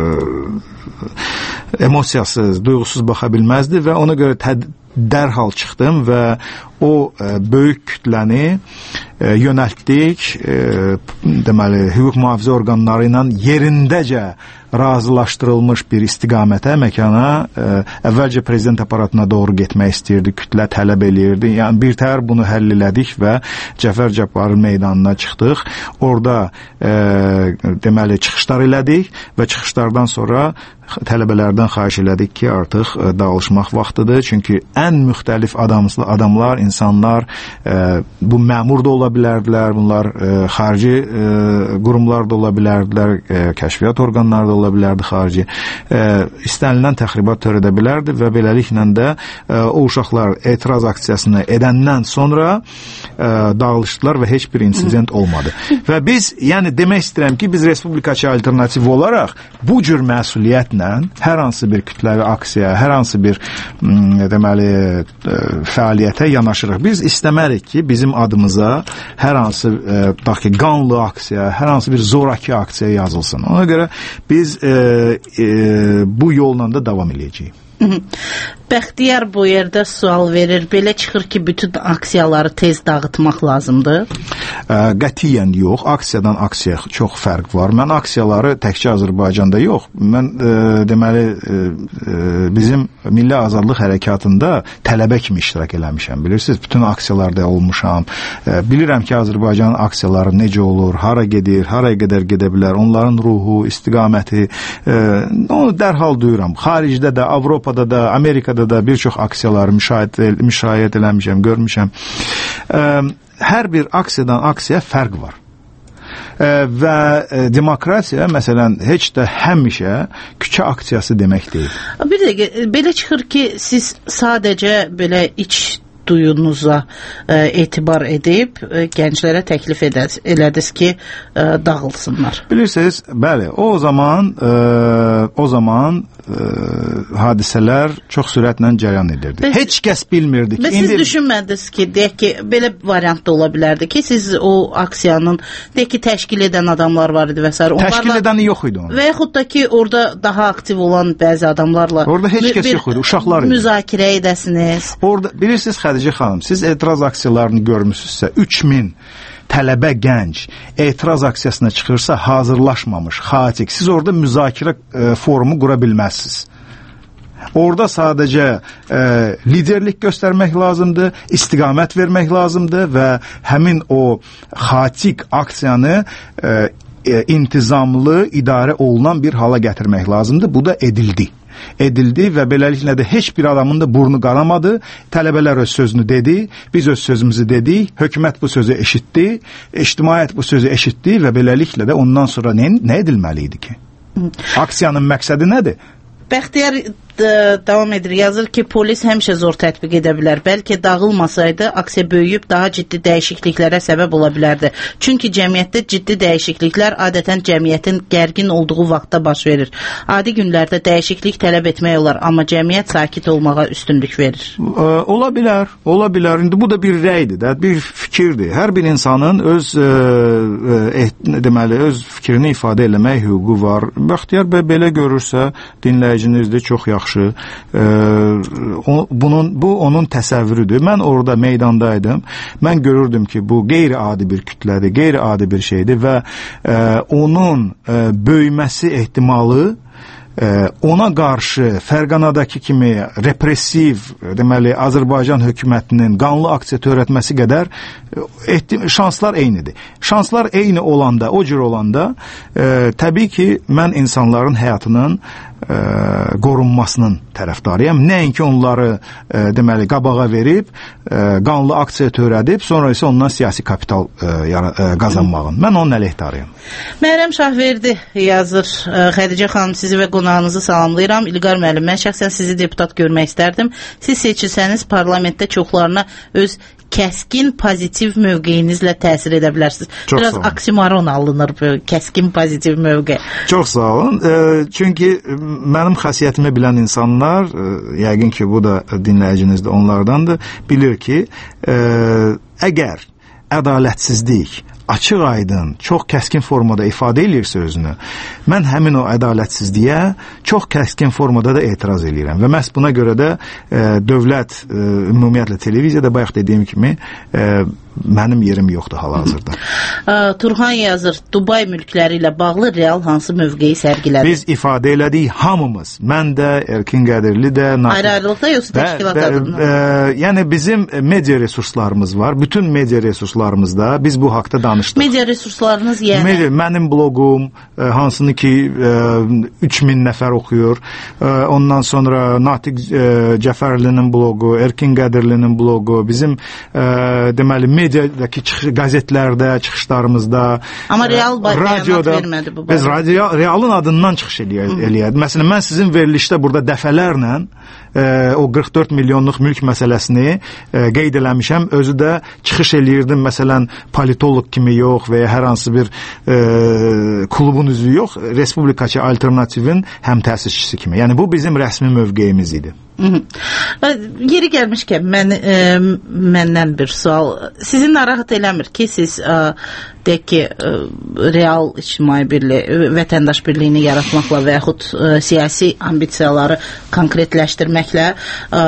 ə, emosiyasız, duyğusuz baxa bilməzdi və ona görə təd dərhal çıxdım və o e, böyük kütləni e, yönəltdik, e, deməli hüquq mühafizə orqanları ilə yerindəcə razılaşdırılmış bir istiqamətə, məkana e, əvvəlcə prezident aparatına doğru getmək istəyirdi, kütlə tələb eləyirdi. Yəni bir təhər bunu həll elədik və Cəfər Cabbarlı meydanına çıxdıq. Orada e, deməli çıxışlar elədik və çıxışlardan sonra tələbələrdən xahiş elədik ki, artıq e, dağılışmaq vaxtıdır. Çünki ən müxtəlif adamslı adamlar, insanlar, e, bu məmur da ola bilərdilər, bunlar e, xarici e, qurumlar da ola bilərdilər, e, kəşfiyyat orqanları da ola bilərdi xarici. E, istənilən təxribat törədə bilərdi və beləliklə də e, o uşaqlar etiraz aksiyasını edəndən sonra e, dağılışdılar və heç bir insident olmadı. Və biz, yəni demək istəyirəm ki, biz Respublikaçı alternativ olaraq bu cür məsuliyyətlə hər hansı bir kütləvi aksiya, hər hansı bir m, deməli e, fəaliyyətə yanaşırıq. Biz istəmərik ki, bizim adımıza hər hansı e, daxi qanlı aksiya, hər hansı bir zoraki aksiya yazılsın. Ona görə biz e, e, bu yolla da davam edəcəyik. Bəxtiyar bu yerdə sual verir. Belə çıxır ki, bütün aksiyaları tez dağıtmaq lazımdır. Ə, qətiyyən yox. Aksiyadan aksiya çox fərq var. Mən aksiyaları təkcə Azərbaycanda yox. Mən ə, deməli ə, bizim Milli Azadlıq Hərəkatında tələbə kimi iştirak eləmişəm. Bilirsiniz, bütün aksiyalarda olmuşam. Ə, bilirəm ki, Azərbaycanın aksiyaları necə olur, hara gedir, haraya qədər gedə bilər, onların ruhu, istiqaməti. Ə, onu dərhal duyuram. Xaricdə də, Avropada da, Amerikada da bir çox aksiyaları müşahidə, müşahidə eləmişəm, görmüşəm. Ə, hər bir aksiyadan aksiya fərq var. Ə, və ə, demokratiya, məsələn, heç də həmişə küçə aksiyası demək deyil. Bir dəqiqə, belə çıxır ki, siz sadəcə belə iç duyunuza e, etibar edib e, gənclərə təklif edəz, elədiniz ki, e, dağılsınlar. Bilirsiniz, bəli, o zaman e, o zaman e, hadisələr çox sürətlə cərəyan edirdi. Bəs, heç kəs bilmirdi ki... Və siz indi... düşünmədiniz ki, deyək ki, belə variant da ola bilərdi ki, siz o aksiyanın, deyək ki, təşkil edən adamlar var idi və s. Təşkil edəni yox idi onun. Və yaxud da ki, orada daha aktiv olan bəzi adamlarla... Orada heç kəs yox idi, uşaqlar idi. Müzakirə edəsiniz. Orada, bilirsiniz, Xədicə xanım, siz etiraz aksiyalarını görmüsünüzsə, üç min tələbə gənc etiraz aksiyasına çıxırsa, hazırlaşmamış, xatik, siz orada müzakirə e, forumu qura bilməzsiniz. Orada sadəcə e, liderlik göstərmək lazımdır, istiqamət vermək lazımdır və həmin o xatik aksiyanı e, e, intizamlı, idarə olunan bir hala gətirmək lazımdır. Bu da edildi. edildi və beləliklə də heç bir adamın da burnu qaramadı. Tələbələr öz sözünü dedi, biz öz sözümüzü dedik, hökumət bu sözü eşitdi, ictimaiyyət bu sözü eşitdi və beləliklə də ondan sonra nə, nə edilməli idi ki? Aksiyanın məqsədi nədir? Bəxtiyar davam edir. Yazır ki, polis həmişə zor tətbiq edə bilər. Bəlkə dağılmasaydı, aksiya böyüyüb daha ciddi dəyişikliklərə səbəb ola bilərdi. Çünki cəmiyyətdə ciddi dəyişikliklər adətən cəmiyyətin gərgin olduğu vaxtda baş verir. Adi günlərdə dəyişiklik tələb etmək olar, amma cəmiyyət sakit olmağa üstünlük verir. Ola bilər, ola bilər. İndi bu da bir rəydir, də, bir fikirdir. Hər bir insanın öz e, e, deməli, öz fikrini ifadə eləmək hüququ var. Bəxtiyar bəy belə görürsə, dinləyiciniz də çox yaxşı. Ee, o, bunun, bu onun təsəvvürüdür. Mən orada meydandaydım. Mən görürdüm ki, bu qeyri-adi bir kütlədir, qeyri-adi bir şeydir və e, onun e, böyüməsi ehtimalı ona qarşı Fərqanadakı kimi repressiv, deməli, Azərbaycan hökumətinin qanlı aksiya törətməsi qədər şanslar eynidir. Şanslar eyni olanda, o cür olanda, e, təbii ki, mən insanların həyatının e, qorunmasının tərəfdarıyam. Nəinki onları, e, deməli, qabağa verib, e, qanlı aksiya törədib, sonra isə ondan siyasi kapital e, e, qazanmağın. Mən onun əleyhdarıyam. Məryəm Şahverdi yazır. Xədicə xanım, sizi və qonağınızı salamlayıram. İlqar müəllim, mən şəxsən sizi deputat görmək istərdim. Siz seçilsəniz parlamentdə çoxlarına öz kəskin pozitiv mövqeyinizlə təsir edə bilərsiniz. Çox Biraz aksimoron alınır bu kəskin pozitiv mövqe. Çox sağ olun. E, çünki mənim xasiyyətimi bilən insanlar, e, yəqin ki, bu da dinləyiciniz də onlardandır, bilir ki, e, əgər ədalətsizlik açıq aydın, çox kəskin formada ifadə edirsə özünü, mən həmin o ədalətsizliyə çox kəskin formada da etiraz edirəm və məhz buna görə də e, dövlət, e, ümumiyyətlə televiziyada bayaq dediyim kimi e, mənim yerim yoxdur hal-hazırda. Turhan yazır, Dubay mülkləri ilə bağlı real hansı mövqeyi sərgilədir? Biz ifadə elədik hamımız, mən də, Erkin Qədirli də, ayrı-ayrılıqda yoxsa təşkilat adına? E, yəni bizim media resurslarımız var, bütün media resurslarımızda biz bu haqda danışdıq. Media resurslarınız yəni? Media, mənim bloqum, e, hansını ki e, üç min nəfər oxuyur, e, ondan sonra Natiq e, Cəfərlinin bloqu, Erkin Qədirlinin bloqu, bizim e, deməli mediadakı çıxış, qəzetlərdə, çıxışlarımızda, amma real radioda vermədi bu. Biz radio, realın adından çıxış eləyərdik. Məsələn, mən sizin verilişdə burada dəfələrlə e, o qırx dörd milyonluq mülk məsələsini e, qeyd eləmişəm. Özü də çıxış eləyirdim, məsələn, politolog kimi yox və ya hər hansı bir e, klubun üzvü yox, Respublikaçı Alternativin həm təsisçisi kimi. Yəni, bu bizim rəsmi mövqeyimiz idi. Hı -hı. Yeri gəlmişkən mən, e, məndən bir sual. Sizin narahat eləmir ki, siz e, deyək ki, e, real ictimai birliyi, vətəndaş birliyini yaratmaqla və yaxud e, siyasi ambisiyaları konkretləşdirməklə e,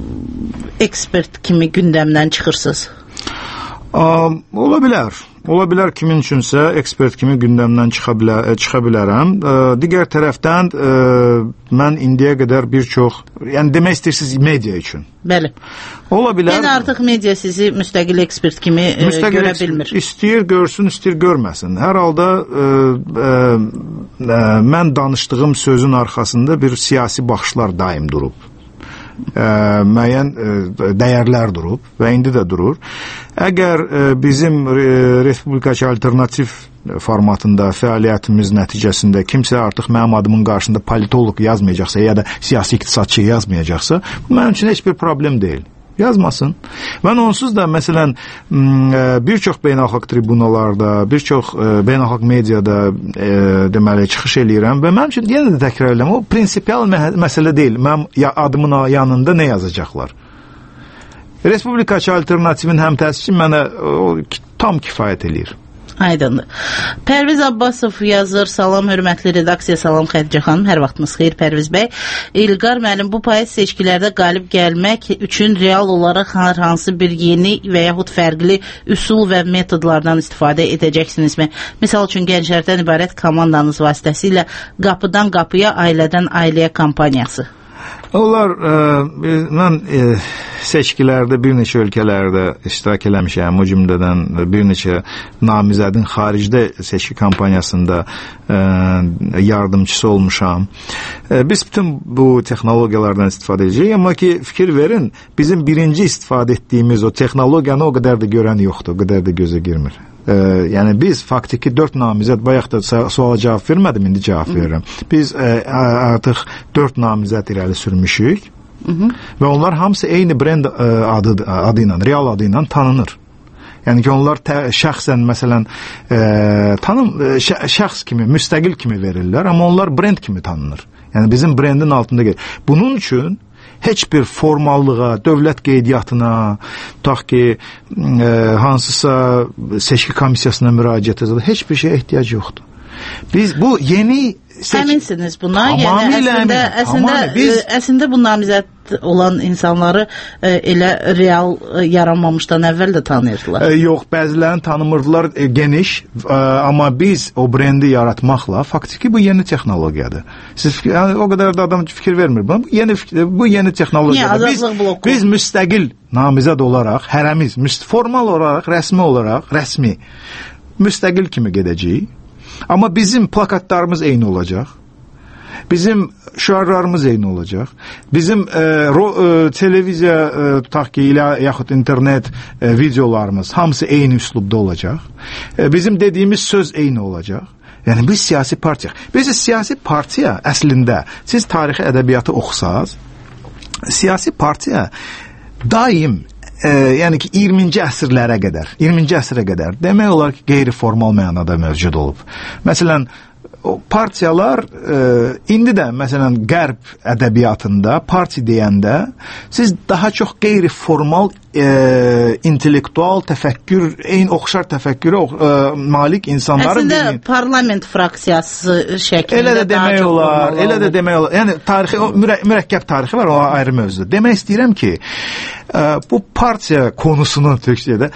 ekspert kimi gündəmdən çıxırsınız? A, ola bilər. Ola bilər kimin üçünsə ekspert kimi gündəmdən çıxa, bilər, çıxa bilərəm. E, digər tərəfdən e, mən indiyə qədər bir çox, yəni demək istəyirsiniz media üçün. Bəli. Ola bilər. Yəni artıq media sizi müstəqil ekspert kimi e, müstəqil görə bilmir. İstəyir görsün, istəyir görməsin. Hər halda e, e, e, mən danışdığım sözün arxasında bir siyasi baxışlar daim durub. Ə, müəyyən ə, dəyərlər durub və indi də durur. Əgər ə, bizim ə, Respublikaçı alternativ formatında fəaliyyətimiz nəticəsində kimsə artıq mənim adımın qarşısında politolog yazmayacaqsa ya da siyasi iqtisadçı yazmayacaqsa, bu mənim üçün heç bir problem deyil. Yazmasın. Mən onsuz da, məsələn, bir çox beynəlxalq tribunalarda, bir çox beynəlxalq mediada e, deməli, çıxış eləyirəm və mənim üçün yenə də təkrar edirəm, o prinsipial məsələ deyil. Mənim adımın yanında nə yazacaqlar? Respublikaçı alternativin həm təsisi mənə o, tam kifayət eləyir. Aydındır. Pərviz Abbasov yazır, salam hörmətli redaksiya, salam Xədicə xanım, hər vaxtınız xeyir Pərviz bəy. İlqar müəllim, bu payız seçkilərdə qalib gəlmək üçün real olaraq hər hansı bir yeni və yaxud fərqli üsul və metodlardan istifadə edəcəksinizmi? Misal üçün gənclərdən ibarət komandanız vasitəsilə qapıdan qapıya, ailədən ailəyə kampaniyası. Onlar e, mən e, seçkilərdə bir neçə ölkələrdə iştirak eləmişəm. O cümlədən bir neçə namizədin xaricdə seçki kampaniyasında e, yardımçısı olmuşam. E, biz bütün bu texnologiyalardan istifadə edəcəyik. Amma ki fikir verin, bizim birinci istifadə etdiyimiz o texnologiyanı o qədər də görən yoxdur, o qədər də gözə girmir. Ee, yəni biz faktiki dörd namizəd, bayaq da suala cavab vermədim, indi cavab verirəm. Biz e, artıq dörd namizəd irəli sürmüşük. Hı -hı. Və onlar hamısı eyni brend e, adı, adı ilə, real adı ilə tanınır. Yəni ki onlar tə, şəxsən məsələn e, tanım e, şəxs kimi, müstəqil kimi verirlər, amma onlar brend kimi tanınır. Yəni bizim brendin altında gəlir. Bunun üçün heç bir formallığa, dövlət qeydiyyatına, tutaq ki, e, hansısa seçki komissiyasına müraciət edir, heç bir şeyə ehtiyac yoxdur. Biz bu yeni seç... Əminsiniz buna? Yəni əslində, əslində, biz... əslində bu namizəd olan insanları e, elə real e, yaranmamışdan əvvəl də tanıyırdılar. E, yox, bəzilərini tanımırdılar e, geniş, e, amma biz o brendi yaratmaqla faktiki bu yeni texnologiyadır. Siz yəni, o qədər də adam fikir vermir. Bu yeni bu yeni texnologiyadır. Biz, biz müstəqil namizəd olaraq, hərəmiz müst formal olaraq, rəsmi olaraq, rəsmi müstəqil kimi gedəcəyik. Amma bizim plakatlarımız eyni olacaq. Bizim şüarlarımız eyni olacaq. Bizim e, ro, e, televiziya e, tutaq ki, ilə yaxud internet e, videolarımız hamısı eyni üslubda olacaq. E, bizim dediyimiz söz eyni olacaq. Yəni biz siyasi partiya. Biz siyasi partiya əslində siz tarixi ədəbiyyatı oxusaz, siyasi partiya daim e, yəni ki iyirminci əsrlərə qədər, iyirminci əsrə qədər demək olar ki, qeyri-formal mənada mövcud olub. Məsələn, o partiyalar e, indi də məsələn qərb ədəbiyyatında parti deyəndə siz daha çox qeyri-formal e, intellektual təfəkkür, eyni oxşar təfəkkürə e, malik insanların əslində deyin. Parlament fraksiyası şəklində elə də demək olar, elə də demək olar. Yəni tarixi o mürə, mürəkkəb tarixi var, o ayrı mövzudur. Demək istəyirəm ki, e, bu partiya konusunu Türkiyədə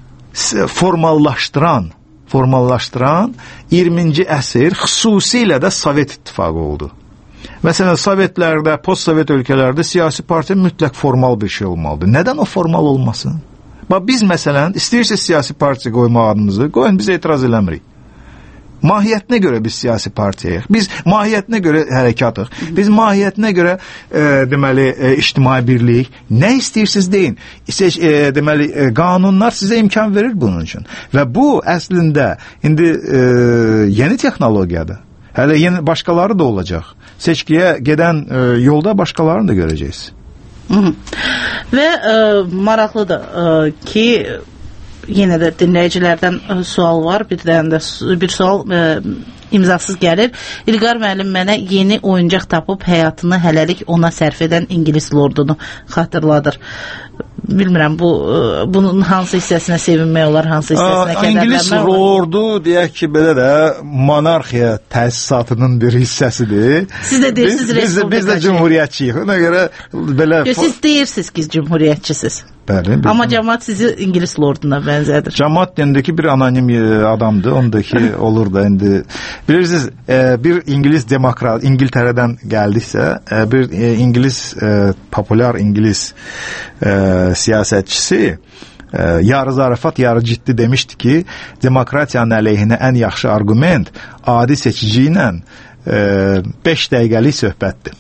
formallaşdıran formallaşdıran iyirminci əsr xüsusilə də Sovet İttifaqı oldu. Məsələn, Sovetlərdə, post-Sovet ölkələrdə siyasi partiya mütləq formal bir şey olmalıdır. Nədən o formal olmasın? Bax, biz məsələn, istəyirsiniz siyasi partiya qoymaq adımızı, qoyun, biz etiraz eləmirik. Mahiyyətinə görə biz siyasi partiyayıq. Biz mahiyyətinə görə hərəkatıq. Biz mahiyyətinə görə e, deməli e, ictimai birlik. Nə istəyirsiniz deyin. İşte, e, deməli e, qanunlar sizə imkan verir bunun üçün. Və bu əslində indi e, yeni texnologiyadır. Hələ yeni başqaları da olacaq. Seçkiyə gedən e, yolda başqalarını da görəcəksiniz. Hı -hı. Və e, maraqlıdır e, ki yenə də dinləyicilərdən ə, sual var. Bir dənə də bir sual ə, imzasız gəlir. İlqar müəllim mənə yeni oyuncaq tapıb həyatını hələlik ona sərf edən İngilis lordunu xatırladır. Bilmirəm bu ə, bunun hansı hissəsinə sevinmək olar, hansı hissəsinə kədərlənmək olar. İngilis lordu deyək ki, belə də monarxiya təsisatının bir hissəsidir. Siz də deyirsiniz respublika. Biz də cümhuriyyətçiyik. Ona görə belə siz deyirsiniz ki, cümhuriyyətçisiniz. Bəli, amma cəmaət sizi İngilis lorduna bənzədir. Cəmaət deyəndəki bir anonim adamdır. Ondakı olur da indi. Bilirsiniz, bir İngilis demokrat İngiltərədən gəldiksə, bir İngilis populyar İngilis siyasətçisi yarı zarafat, yarı ciddi demişdi ki, demokratiyanın əleyhinə ən yaxşı argument adi seçici ilə beş dəqiqəlik söhbətdir.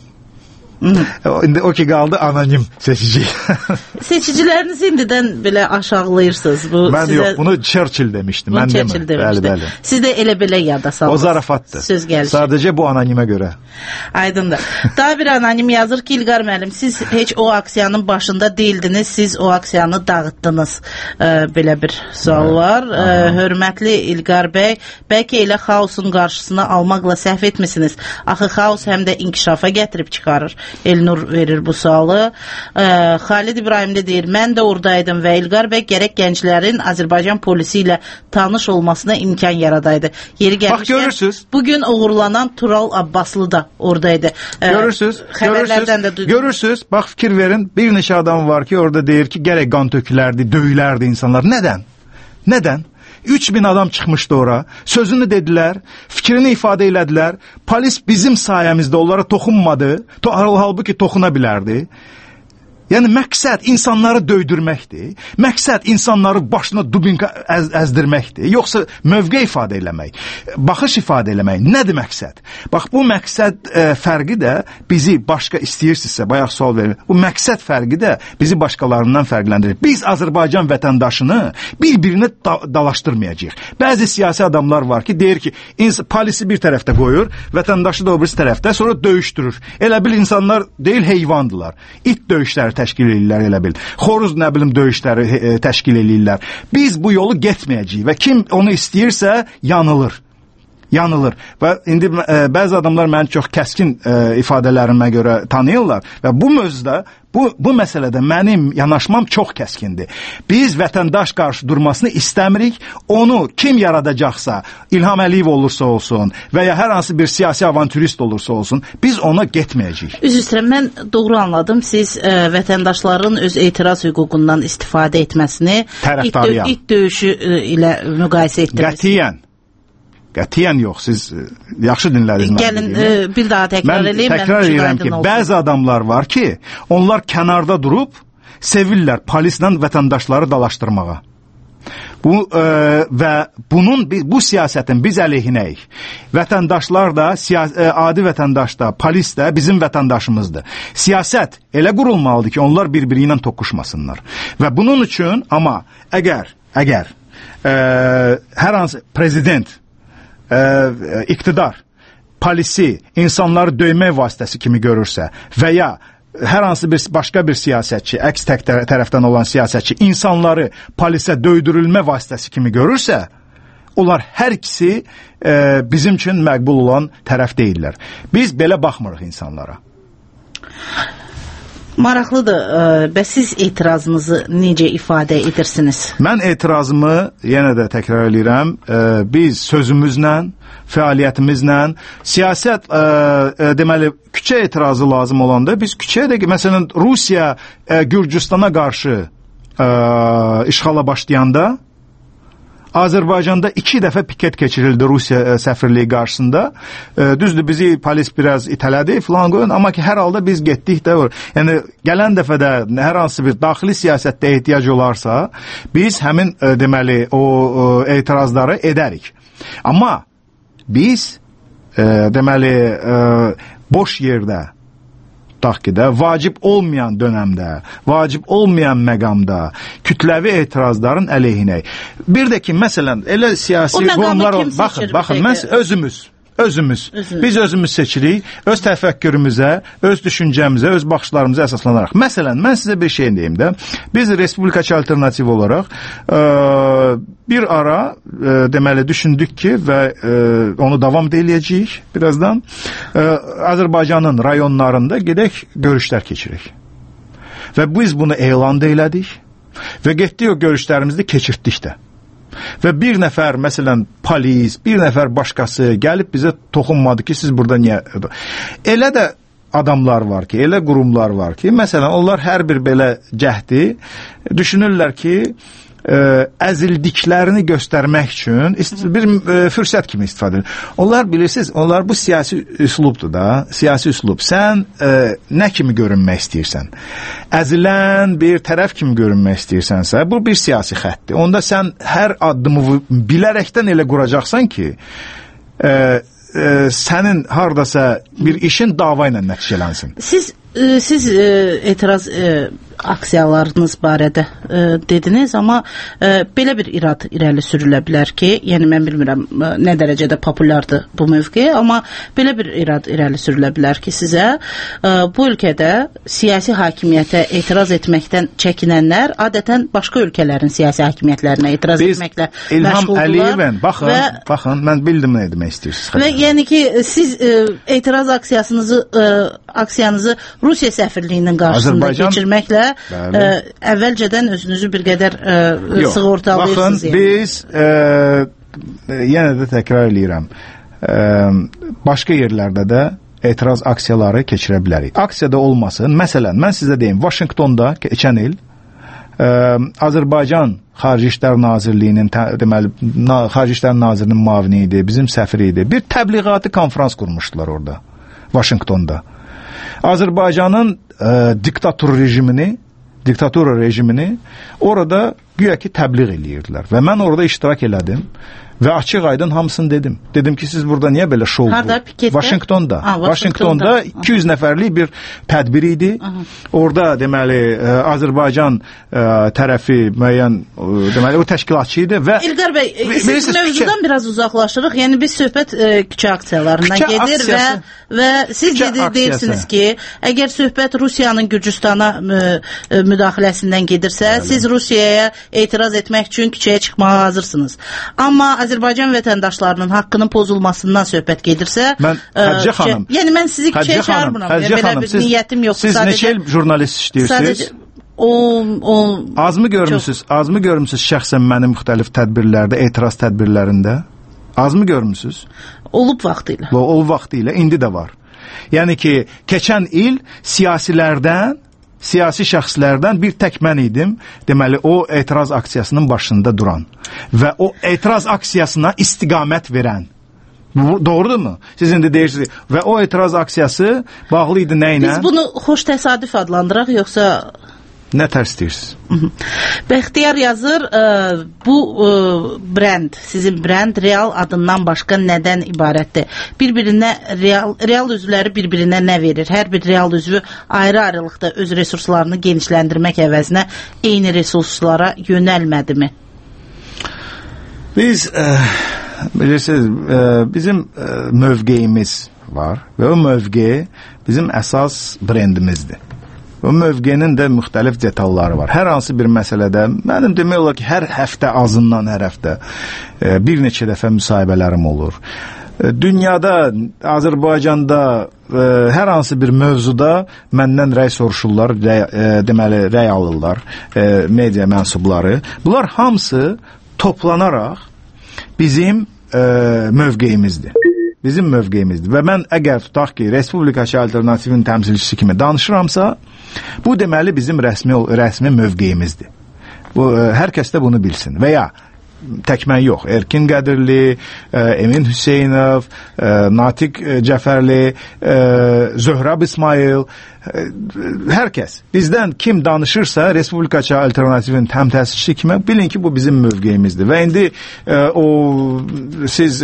İndi o ki qaldı anonim seçici. Seçicilərinizi indidən belə aşağılayırsınız. Bu mən sizə... yox, bunu Churchill demişdim. Bunu mən Churchill demişdi. Bəli, bəli. Siz də elə belə yada salmışsınız. O zarafatdır. Söz gəlişi. Sadəcə bu anonimə görə. Aydındır. Daha bir anonim yazır ki, İlqar müəllim, siz heç o aksiyanın başında deyildiniz, siz o aksiyanı dağıtdınız. Ee, belə bir sual evet. var. Ee, hörmətli İlqar bəy, bəlkə elə xaosun qarşısını almaqla səhv etmisiniz. Axı xaos həm də inkişafa gətirib çıxarır. Elnur verir bu sualı. Ee, Xalid İbrahim də deyir, mən də oradaydım və İlqar bəy gərək gənclərin Azərbaycan polisi ilə tanış olmasına imkan yaradaydı. Yeri gəlmişkən, bugün uğurlanan Tural Abbaslı da oradaydı. Ee, görürsünüz, görürsünüz, görürsünüz. Bax fikir verin, bir neçə adam var ki, orada deyir ki, gərək qan tökülərdi, döyülərdi insanlar. Nədən? Nədən? üç min adam çıxmışdı ora. Sözünü dedilər, fikrini ifadə elədilər. Polis bizim sayəmizdə onlara toxunmadı. To halbuki toxuna bilərdi. Yəni məqsəd insanları döydürməkdir. Məqsəd insanları başına dubinka əz əzdirməkdir. Yoxsa mövqe ifadə eləmək, baxış ifadə eləmək. Nədir məqsəd? Bax, bu məqsəd e, fərqi də bizi başqa istəyirsinizsə, bayaq sual verin. Bu məqsəd fərqi də bizi başqalarından fərqləndirir. Biz Azərbaycan vətəndaşını bir-birinə da dalaşdırmayacağıq. Bəzi siyasi adamlar var ki, deyir ki, polisi bir tərəfdə qoyur, vətəndaşı da o birisi tərəfdə, sonra döyüşdürür. Elə bil insanlar deyil, heyvandılar. İt döyüşləri təşkil edirlər, elə bil. Xoruz, nə bilim, döyüşləri e, təşkil edirlər. Biz bu yolu getməyəcəyik və kim onu istəyirsə yanılır. Yanılır. Və indi e, bəzi adamlar məni çox kəskin e, ifadələrimə görə tanıyırlar və bu mövzuda, bu, bu məsələdə mənim yanaşmam çox kəskindir. Biz vətəndaş qarşı durmasını istəmirik. Onu kim yaradacaqsa, İlham Əliyev olursa olsun və ya hər hansı bir siyasi avantürist olursa olsun, biz ona getməyəcəyik. Üzr istəyirəm, mən doğru anladım. Siz e, vətəndaşların öz etiraz hüququndan istifadə etməsini it, dö it döyüşü e, ilə müqayisə etdiniz. Qətiyyən. Qətiyyən yox, siz e, yaxşı dinlədiniz. Gəlin, e, bir daha təkrar eləyim. Mən təkrar eləyirəm ki, olsun. Bəzi adamlar var ki, onlar kənarda durub sevirlər polislə vətəndaşları dalaşdırmağa. Bu e, və bunun bu siyasətin biz əleyhinəyik. Vətəndaşlar da, e, adi vətəndaş da, polis də bizim vətəndaşımızdır. Siyasət elə qurulmalıdır ki, onlar bir-biri ilə toqquşmasınlar. Və bunun üçün, amma əgər, əgər e, hər hansı prezident, e, iqtidar polisi insanları döymək vasitəsi kimi görürsə və ya hər hansı bir başqa bir siyasətçi, əks tək tərəfdən olan siyasətçi insanları polisə döydürülmə vasitəsi kimi görürsə, onlar hər ikisi e, bizim üçün məqbul olan tərəf deyirlər. Biz belə baxmırıq insanlara. Maraqlıdır. Bəs siz etirazınızı necə ifadə edirsiniz? Mən etirazımı yenə də təkrar edirəm. Biz sözümüzlə, fəaliyyətimizlə, siyasət ə, ə, deməli küçə etirazı lazım olanda biz küçəyə də, məsələn, Rusiya ə, Gürcüstana qarşı ə, işğala başlayanda Azərbaycanda iki dəfə piket keçirildi Rusiya ə, səfirliyi qarşısında. Ə, düzdür, bizi polis biraz itələdi filan qoyun, amma ki hər halda biz getdik də. Yəni gələn dəfədə hər hansı bir daxili siyasətdə ehtiyac olarsa, biz həmin ə, deməli o ə, etirazları edərik. Amma biz ə, deməli ə, boş yerdə tutaq ki də, vacib olmayan dönəmdə, vacib olmayan məqamda kütləvi etirazların əleyhinəyik. Bir də ki, məsələn, elə siyasi qurumlar, baxın, baxın, mən özümüz, özümüz, özümüz, biz özümüz seçirik, öz təfəkkürümüzə, öz düşüncəmizə, öz baxışlarımıza əsaslanaraq. Məsələn, mən sizə bir şey deyim də, biz Respublikaçı Alternativ olaraq ə, bir ara ə, deməli düşündük ki və ə, onu davam da eləyəcəyik birazdan, ə, Azərbaycanın rayonlarında gedək görüşlər keçirik. Və biz bunu elan da elədik və getdik o görüşlərimizi keçirtdik də. Və bir nəfər, məsələn, polis, bir nəfər başqası gəlib bizə toxunmadı ki, siz burada niyə... Elə də adamlar var ki, elə qurumlar var ki, məsələn, onlar hər bir belə cəhdi düşünürlər ki, ə, əzildiklərini göstərmək üçün bir ə, fürsət kimi istifadə edir. Onlar bilirsiniz, onlar bu siyasi üslubdur da, siyasi üslub. Sən ə, nə kimi görünmək istəyirsən? Əzilən bir tərəf kimi görünmək istəyirsənsə, bu bir siyasi xəttdir. Onda sən hər addımı bilərəkdən elə quracaqsan ki, ə, ə, sənin hardasa bir işin dava ilə nəticələnsin. Siz, ə, siz ə, etiraz ə, aksiyalarınız barədə ə, dediniz, amma ə, belə bir irad irəli sürülə bilər ki, yəni mən bilmirəm ə, nə dərəcədə populyardır bu mövqe, amma belə bir irad irəli sürülə bilər ki, sizə ə, bu ölkədə siyasi hakimiyyətə etiraz etməkdən çəkinənlər adətən başqa ölkələrin siyasi hakimiyyətlərinə etiraz Biz etməklə İlham Əliyevin, baxın, və, baxın, mən bildim nə demək istəyirsiniz. Və yəni ki, siz ə, etiraz aksiyasınızı, ə, aksiyanızı Rusiya səfirliyinin qarşısında keçirməklə Ə, əvvəlcədən özünüzü bir qədər ə, sığortalayırsınız. Baxın, yəni. Biz ə, yenə də təkrar eləyirəm, ə, başqa yerlərdə də etiraz aksiyaları keçirə bilərik. Aksiyada olmasın, məsələn, mən sizə deyim, Vaşinqtonda keçən il Azərbaycan Xarici İşlər Nazirliyinin deməli Xarici İşlər Nazirinin müavini idi, bizim səfiri idi. Bir təbliğatı konferans qurmuşdular orada, Vaşinqtonda. Azərbaycanın e, diktator rejimini, diktatura rejimini orada güya ki təbliğ eləyirdilər. Və mən orada iştirak elədim və açıq aydın hamısını dedim. Dedim ki, siz burada niyə belə şov? Harda, Piketdə? Vaşinqtonda. Ha, Vaşinqtonda iki yüz nəfərlik bir tədbir idi. Aha. Orada deməli ə, Azərbaycan ə, tərəfi müəyyən ə, deməli o təşkilatçı idi və İlqar bəy, siz mövzudan küçə... biraz uzaqlaşırıq. Yəni biz söhbət ə, küçə aksiyalarından küçə gedir aksiyası. və və siz dedi, deyirsiniz ki, əgər söhbət Rusiyanın Gürcüstana mü, müdaxiləsindən gedirsə, Bəli. siz Rusiyaya etiraz etmək üçün küçəyə çıxmağa hazırsınız. Amma Azərbaycan vətəndaşlarının haqqının pozulmasından söhbət gedirsə, mən Həcə xanım, yəni mən sizi küçəyə çağırmıram. Həcə xanım, siz, niyyətim yoxdur. Siz sadəcə, neçə il jurnalist işləyirsiniz? O, o, azmı görmüsünüz? Çox... Azmı görmüsünüz şəxsən mənim müxtəlif tədbirlərdə, etiraz tədbirlərində? Azmı görmüsünüz? Olub vaxtı ilə. Olub vaxtı ilə, indi də var. Yəni ki, keçən il siyasilərdən siyasi şəxslərdən bir tək mən idim, deməli o etiraz aksiyasının başında duran və o etiraz aksiyasına istiqamət verən. Bu, doğrudurmu? Siz indi deyirsiniz və o etiraz aksiyası bağlı idi nə ilə? Biz bunu xoş təsadüf adlandıraq, yoxsa... Nə tərs deyirsiniz? Bəxtiyar yazır, ə, bu ə, brend, sizin brend real adından başqa nədən ibarətdir? Bir-birinə real, real üzvləri bir-birinə nə verir? Hər bir real üzvü ayrı-ayrılıqda öz resurslarını genişləndirmək əvəzinə eyni resurslara yönəlmədimi? Biz, ə, bilirsiniz, ə, bizim ə, mövqeyimiz var və o mövqey bizim əsas brendimizdir. O mövqenin də müxtəlif detalları var. Hər hansı bir məsələdə, mənim demək olar ki, hər həftə azından hər həftə e, bir neçə dəfə müsahibələrim olur. E, dünyada, Azərbaycanda e, hər hansı bir mövzuda məndən rəy soruşurlar, rəy, e, deməli, rəy alırlar e, media mənsubları. Bunlar hamısı toplanaraq bizim e, mövqeyimizdir. Bizim mövqeyimizdir. Və mən əgər tutaq ki, Respublikaçı Alternativin təmsilçisi kimi danışıramsa, bu deməli bizim rəsmi, rəsmi mövqeyimizdir. Bu, hər kəs də bunu bilsin. Və ya tək mən yox, Erkin Qədirli, Emin Hüseynov, Natiq Cəfərli, Zöhrab İsmail, hər kəs bizdən kim danışırsa Respublikaçı Alternativin təmsilçisi kimi bilin ki, bu bizim mövqeyimizdir. Və indi o siz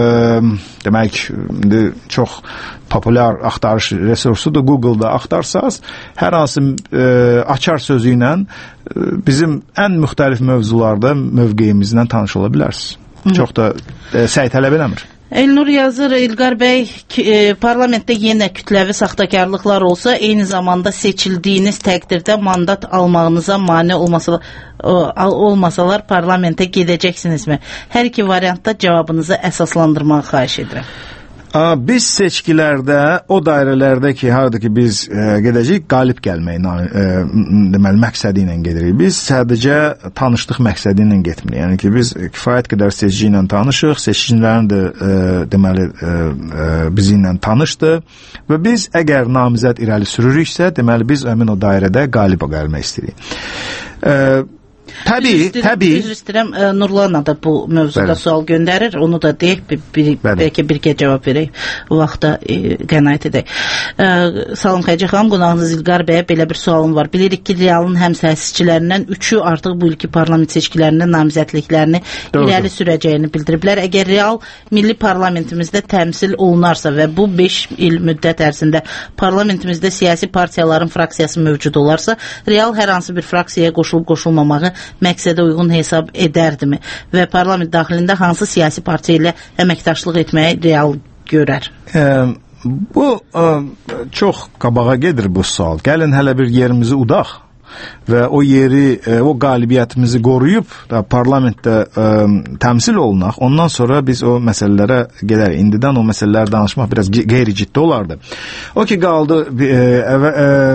demək indi çox populyar axtarış resursudur, Google'da axtarsaz, hər hansı e, açar sözü ilə e, bizim ən müxtəlif mövzularda mövqeyimizlə tanış ola bilərsiniz. Hı. Çox da e, səy tələb eləmir. Elnur yazır, İlqar bəy, e, parlamentdə yenə kütləvi saxtakarlıqlar olsa, eyni zamanda seçildiyiniz təqdirdə mandat almağınıza mane olmasalar, olmasalar parlamentə gedəcəksinizmi? Hər iki variantda cavabınızı əsaslandırmağı xahiş edirəm. Biz seçkilərdə, o dairələrdə ki, harada ki biz e, gedəcəyik, qalib gəlməyin e, deməli, məqsədi ilə gedirik. Biz sadəcə tanışlıq məqsədi ilə getmirik. Yəni ki, biz kifayət qədər seçici ilə tanışıq, seçicilərin də e, deməli e, e, bizi ilə tanışdı və biz əgər namizəd irəli sürürüksə, deməli biz həmin o dairədə qalib gəlmək istəyirik. E, Təbii, təbii. Üzr istəyirəm, Nurlana da bu mövzuda Bəli. sual göndərir. Onu da deyək, bir, bir, bəlkə bir kez cavab verək. Vaxtda e, qənaət edək. E, salam Xəcə xanım, qonağınız İlqar bəyə belə bir sualım var. Bilirik ki, realın həm siyasətçilərindən üçü artıq bu ilki parlament seçkilərində namizədliklərini Doğru. irəli sürəcəyini bildiriblər. Əgər real milli parlamentimizdə təmsil olunarsa və bu beş il müddət ərzində parlamentimizdə siyasi partiyaların fraksiyası mövcud olarsa, real hər hansı bir fraksiyaya qoşulub qoşulmamağı məqsədə uyğun hesab edərdimi və parlament daxilində hansı siyasi partiya ilə əməkdaşlıq etməyi real görər? E, bu e, çox qabağa gedir bu sual. Gəlin hələ bir yerimizi udaq və o yeri, e, o qalibiyyətimizi qoruyub da parlamentdə e, təmsil olunaq. Ondan sonra biz o məsələlərə gedərik. İndidən o məsələləri danışmaq biraz qeyri-ciddi olardı. O ki qaldı e, e,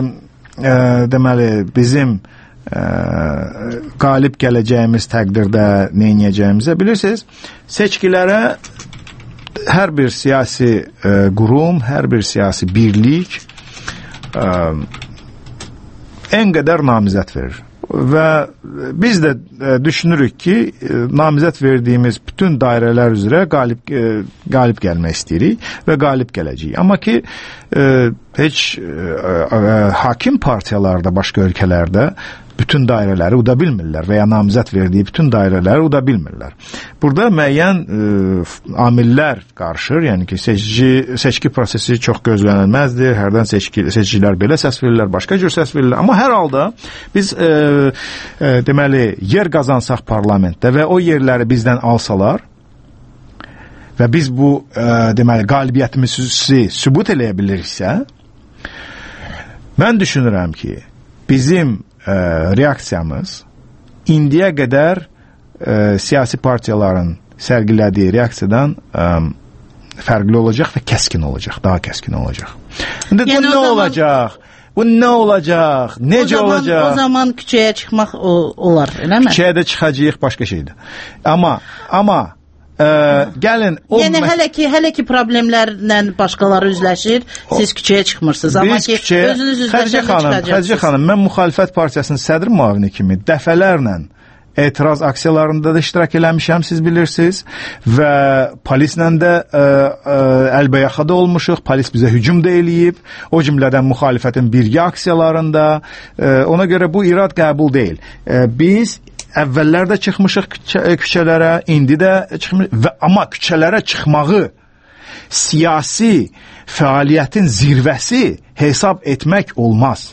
e, deməli bizim Ə, qalib gələcəyimiz təqdirdə nə edəcəyimizə bilirsiniz, seçkilərə hər bir siyasi ə, qurum, hər bir siyasi birlik ə, ən qədər namizəd verir. və biz də e, düşünürük ki, e, namizəd verdiyimiz bütün dairələr üzrə qalib e, qalib gəlmək istəyirik və qalib gələcəyik. Amma ki e, heç e, e, hakim partiyalarda başqa ölkələrdə bütün dairələri uda bilmirlər və ya namizəd verdiyi bütün dairələri uda bilmirlər. Burada müəyyən e, amillər qarışır, yəni ki, seçici, seçki prosesi çox gözlənilməzdir, hərdən seçki, seçicilər belə səs verirlər, başqa cür səs verirlər, amma hər halda biz e, e, deməli, yer qazansaq parlamentdə və o yerləri bizdən alsalar və biz bu e, deməli, qalibiyyətimizi sübut eləyə biliriksə, mən düşünürəm ki, bizim E, reaksiyamız indiyə qədər e, siyasi partiyaların sərgilədiyi reaksiyadan e, fərqli olacaq və kəskin olacaq, daha kəskin olacaq. İndi yəni bu nə zaman, olacaq? Bu nə olacaq? Necə o zaman, olacaq? O zaman küçəyə çıxmaq o, olar, eləmi? Küçəyə də çıxacağıq, başqa şeydir. Amma, amma Ə, gəlin o yəni hələ ki hələ ki problemlərlə başqaları üzləşir, siz küçəyə çıxmırsınız, amma ki küçəyə, özünüz üzləşəndə çıxacaqsınız. Xədicə xanım, mən müxalifət partiyasının sədr müavini kimi dəfələrlə etiraz aksiyalarında da iştirak eləmişəm, siz bilirsiniz, və polislə də ə, ə, əlbəyaxada olmuşuq, polis bizə hücum da eləyib, o cümlədən müxalifətin birgə aksiyalarında, ə, ona görə bu irad qəbul deyil. Ə, biz əvvəllər də çıxmışıq küçələrə, indi də çıxmışıq, və, amma küçələrə çıxmağı siyasi fəaliyyətin zirvəsi hesab etmək olmaz.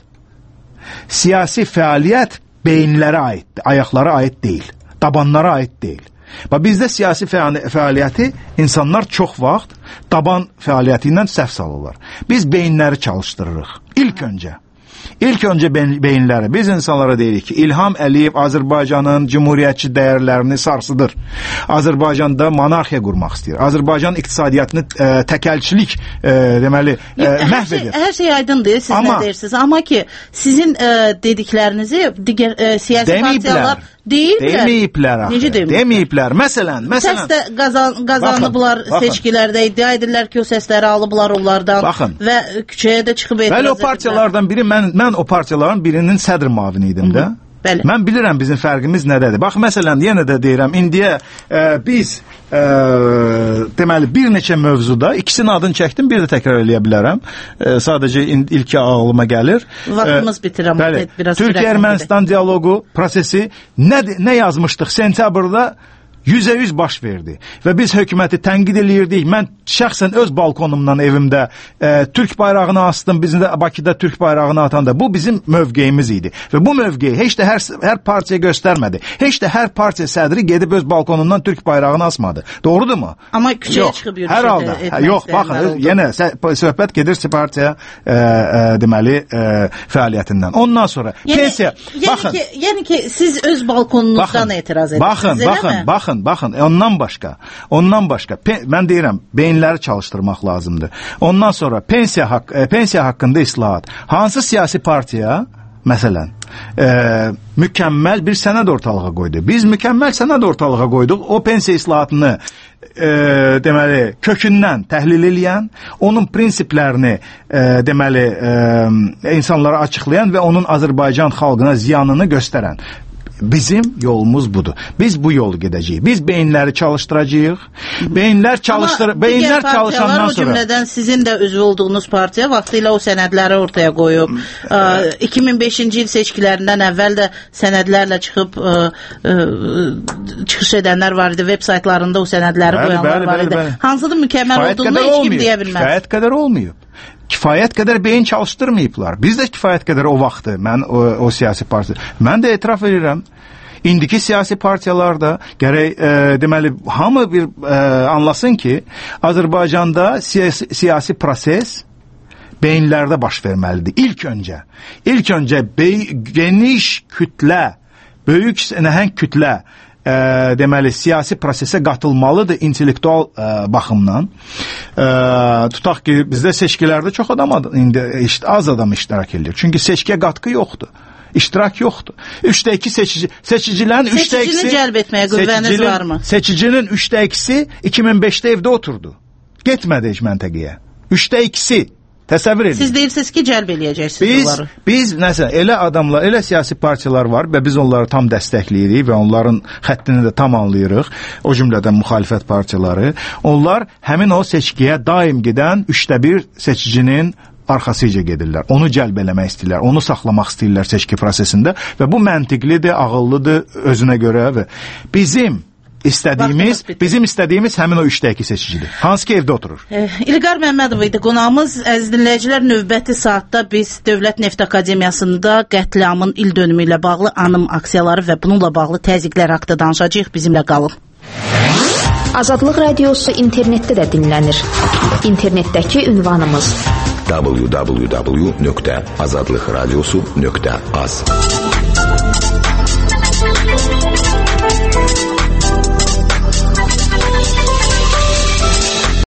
Siyasi fəaliyyət beyinlərə aiddir, ayaqlara aid deyil, tabanlara aid deyil. Və bizdə siyasi fəaliyyəti insanlar çox vaxt taban fəaliyyəti ilə səhv salırlar. Biz beyinləri çalışdırırıq. İlk öncə. İlk öncə beyinləri. Biz insanlara deyirik ki, İlham Əliyev Azərbaycanın cümhuriyyətçi dəyərlərini sarsıdır. Azərbaycanda monarxiya qurmaq istəyir. Azərbaycan iqtisadiyyatını e, təkəlçilik e, deməli e, məhv edir. Hər şey, hər şey aydındır, siz amma, nə deyirsiniz? Amma ki, sizin e, dediklərinizi digər e, siyasi partiyalar deyirlər. Deməyiblər axı. Necə deməyiblər? Deməyiblər. Məsələn, məsələn. Səs də qazan, qazanıblar baxın, seçkilərdə, iddia edirlər ki, o səsləri alıblar onlardan baxın. Və küçəyə də çıxıb etiraz edirlər. Bəli, o partiyalardan biri, mən, mən o partiyaların birinin sədr müavini idim də. Bəli. Mən bilirəm bizim fərqimiz nədədir. Bax, məsələn, yenə də deyirəm, indiyə e, biz e, deməli, bir neçə mövzuda, ikisinin adını çəkdim, bir də təkrar eləyə bilərəm. E, sadəcə ilki ağlıma gəlir. Vaxtımız e, bitir, amma bəli, biraz Türkiyə-Ermənistan dialoqu prosesi nə, nə yazmışdıq sentyabrda? yüzə yüz baş verdi və biz hökuməti tənqid eləyirdik. Mən şəxsən öz balkonumdan evimdə e, Türk bayrağını astım, bizim də Bakıda Türk bayrağını atanda. Bu bizim mövqeyimiz idi və bu mövqeyi heç də hər, hər partiya göstərmədi. Heç də hər partiya sədri gedib öz balkonundan Türk bayrağını asmadı. Doğrudurmu? Amma küçəyə çıxıb yürüyüş hər halda, hə, yox, baxın, yenə söhbət gedir partiya e, e, deməli e, fəaliyyətindən. Ondan sonra yəni, pensiya, yəni baxın. Ki, yəni ki, siz öz balkonunuzdan baxın, etiraz edirsiniz, baxın, baxın, baxın. Baxın, baxın, ondan başqa, ondan başqa, pe, mən deyirəm, beyinləri çalışdırmaq lazımdır. Ondan sonra pensiya, haqq, e, pensiya haqqında islahat. Hansı siyasi partiya, məsələn, e, mükəmməl bir sənəd ortalığa qoydu. Biz mükəmməl sənəd ortalığa qoyduq, o pensiya islahatını e, deməli, kökündən təhlil eləyən, onun prinsiplərini e, deməli, e, insanlara açıqlayan və onun Azərbaycan xalqına ziyanını göstərən. Bizim yolumuz budur. Biz bu yolu gedəcəyik. Biz beyinləri çalışdıracağıq. Beyinlər çalışdır, beyinlər çalışandan sonra. O cümlədən sizin də üzv olduğunuz partiya vaxtilə o sənədləri ortaya qoyub. iki min beşinci il seçkilərindən əvvəl də sənədlərlə çıxıb ə, ə, çıxış edənlər var idi. Veb saytlarında o sənədləri bəli, qoyanlar bəli, var idi. Bəli, bəli. Hansıdır mükəmməl olduğunu heç kim deyə bilməz. Kifayət qədər olmayıb. Kifayət qədər beyin çalışdırmayıblar. Biz də kifayət qədər o vaxtı, mən o, o siyasi partiya, mən də etiraf edirəm. İndiki siyasi partiyalarda gərək e, deməli hamı bir e, anlasın ki, Azərbaycanda siyasi, siyasi proses beyinlərdə baş verməlidir. İlk öncə, ilk öncə bey, geniş kütlə, böyük nəhəng kütlə E, deməli, siyasi prosesə qatılmalıdır intellektual e, baxımdan. E, tutaq ki, bizdə seçkilərdə çox adam, indi işte, az adam iştirak edir. Çünki seçkiyə qatqı yoxdur. İştirak yoxdur. üçdə iki seçici, seçicilərin üçdə ikisi... Seçicini cəlb etməyə qüvvəniz varmı? Seçicinin üçdə ikisi iki min beşdə evdə oturdu. Getmədi heç məntəqəyə. üçdə ikisi Təsəvvür edin. Siz deyirsiniz ki, cəlb eləyəcəksiniz biz, onları. Biz, nəsə, elə adamlar, elə siyasi partiyalar var və biz onları tam dəstəkləyirik və onların xəttini də tam anlayırıq. O cümlədən müxalifət partiyaları. Onlar həmin o seçkiyə daim gedən üçdə bir seçicinin arxasıca gedirlər. Onu cəlb eləmək istəyirlər, onu saxlamaq istəyirlər seçki prosesində və bu məntiqlidir, ağıllıdır özünə görə və bizim İstədiyimiz, bizim istədiyimiz həmin o üçdə iki seçicidir. Hansı ki evdə oturur. E, İlqar Məmmədov idi qonağımız. Əziz dinləyicilər, növbəti saatda biz Dövlət Neft Akademiyasında qətliamın il dönümü ilə bağlı anım aksiyaları və bununla bağlı təzyiqlər haqqında danışacağıq. Bizimlə qalın. Azadlıq Radiosu internetdə də dinlənir. İnternetdəki ünvanımız w w w nöqtə azadlıqradiosu nöqtə az.